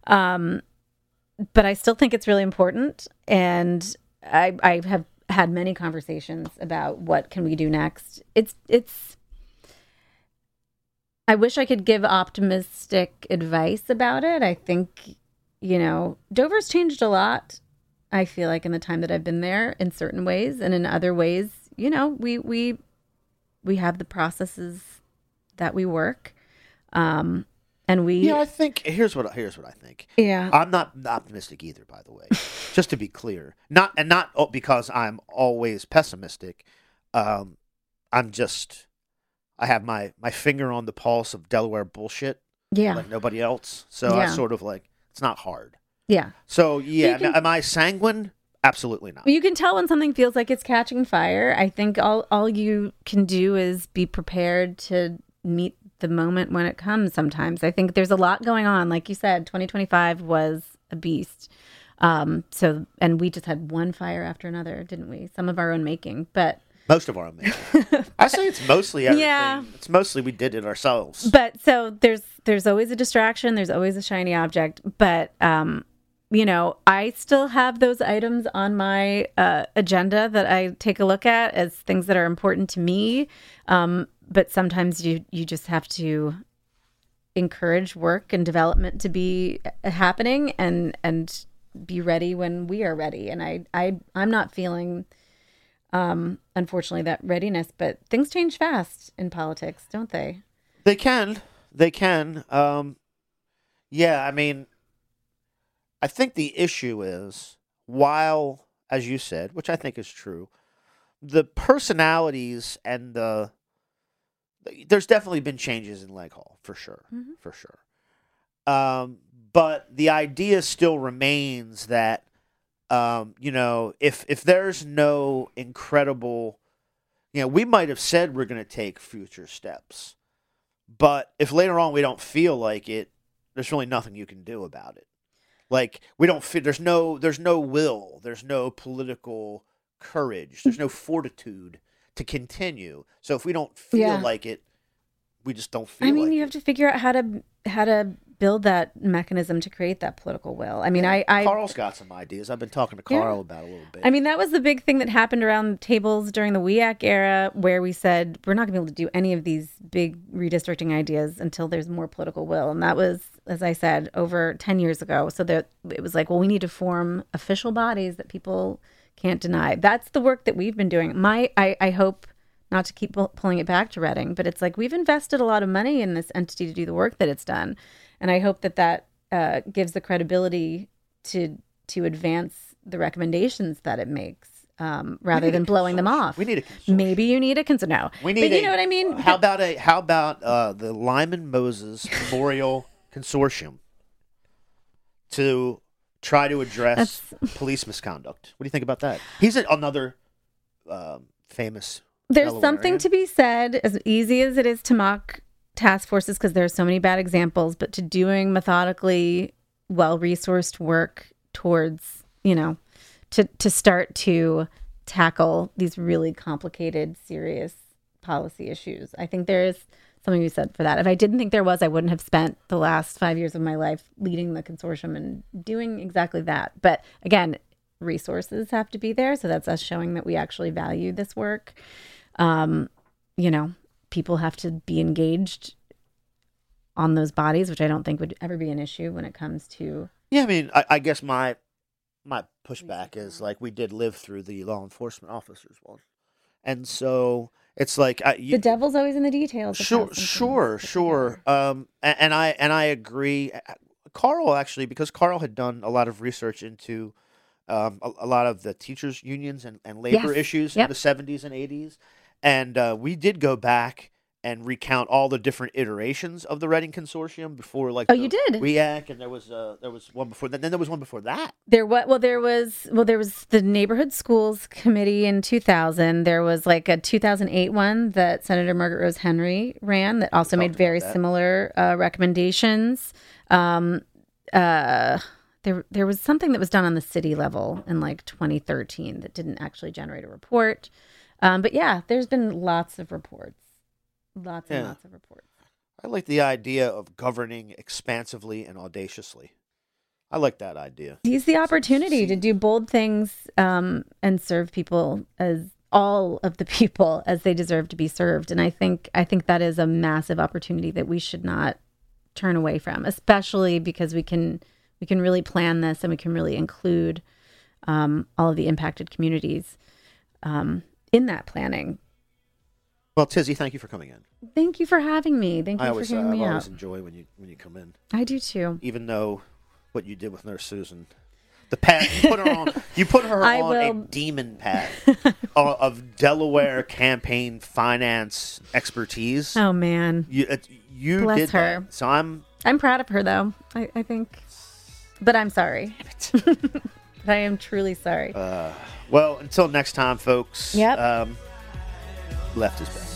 I still think it's really important, and I have had many conversations about what can we do next. It's I wish I could give optimistic advice about it. I think, Dover's changed a lot, I feel like, in the time that I've been there, in certain ways, and in other ways, we have the processes that we work. And we Yeah, I think here's what I think. Yeah. I'm not optimistic either, by the way. Just to be clear, not because I'm always pessimistic. I have my finger on the pulse of Delaware bullshit, Yeah. like nobody else. So I Yeah. sort of like, it's not hard. Yeah. So yeah, You can- am I sanguine? Absolutely not. You can tell when something feels like it's catching fire. I think all you can do is be prepared to meet the moment when it comes sometimes. I think there's a lot going on. Like you said, 2025 was a beast. And we just had one fire after another, didn't we? Some of our own making, but Most of our amazing. I say it's mostly everything. Yeah. It's mostly we did it ourselves. But so there's always a distraction. There's always a shiny object. But I still have those items on my agenda that I take a look at as things that are important to me. But sometimes you just have to encourage work and development to be happening and be ready when we are ready. And I'm not feeling, unfortunately, that readiness. But things change fast in politics, don't they? They can. Yeah, I mean, I think the issue is, while, as you said, which I think is true, the personalities and there's definitely been changes in Leg Hall, for sure. But the idea still remains that, if there's no incredible, we might have said we're going to take future steps, but if later on we don't feel like it, there's really nothing you can do about it. Like we don't feel there's no will, there's no political courage, there's no fortitude to continue. So if we don't feel Yeah. like it, we just don't feel. I mean, like you have to figure out how to build that mechanism to create that political will. I mean, I Carl's got some ideas. I've been talking to Carl about it a little bit. I mean, that was the big thing that happened around tables during the WEAC era, where we said we're not going to be able to do any of these big redistricting ideas until there's more political will. And that was, as I said, over 10 years ago. So that it was like, well, we need to form official bodies that people can't deny. That's the work that we've been doing. I hope not to keep pulling it back to Reading, but it's like we've invested a lot of money in this entity to do the work that it's done. And I hope that gives the credibility to advance the recommendations that it makes, rather than blowing them off. We need a consortium. Maybe you need a consortium. No, We need. but you know what I mean. How about the Lyman Moses Memorial Consortium to try to address police misconduct? What do you think about that? He's another famous. There's something Delawarean. to be said, as easy as it is to mock task forces because there are so many bad examples, but to doing methodically well-resourced work towards, to start to tackle these really complicated, serious policy issues. I think there is something to be said for that. If I didn't think there was, I wouldn't have spent the last 5 years of my life leading the consortium and doing exactly that. But again, resources have to be there. So that's us showing that we actually value this work. People have to be engaged on those bodies, which I don't think would ever be an issue when it comes to. Yeah, I mean, I guess my pushback is like we did live through the law enforcement officers one, and so it's like The devil's always in the details. of how Sure. something- And I agree. Carl actually, because Carl had done a lot of research into a lot of the teachers unions and labor Yes. issues Yep. in the 70s and 80s, and we did go back and recount all the different iterations of the Reading Consortium before, like Oh, you did? WEAC, and there was one before that. Then there was one before that. There was the Neighborhood Schools Committee in 2000. There was like a 2008 one that Senator Margaret Rose Henry ran that also made talked very about that. similar recommendations. There was something that was done on the city level in like 2013 that didn't actually generate a report. But yeah, there's been lots of reports. Lots and Yeah. lots of reports. I like the idea of governing expansively and audaciously. I like that idea. Seize the opportunity to do bold things and serve people as all of the people as they deserve to be served. And I think that is a massive opportunity that we should not turn away from, especially because we can really plan this and we can really include all of the impacted communities in that planning. Well, Tizzy, thank you for coming in. Thank you for having me. Thank you for hearing me I out. always enjoy when you come in, I do too. even though what you did with Nurse Susan, the path you put her I on a will- demon path of Delaware campaign finance expertise. Oh man. You Bless did her. that, so I'm. I'm proud of her though. I think. But I'm sorry. I am truly sorry. Well, until next time, folks. Yep. Left is best.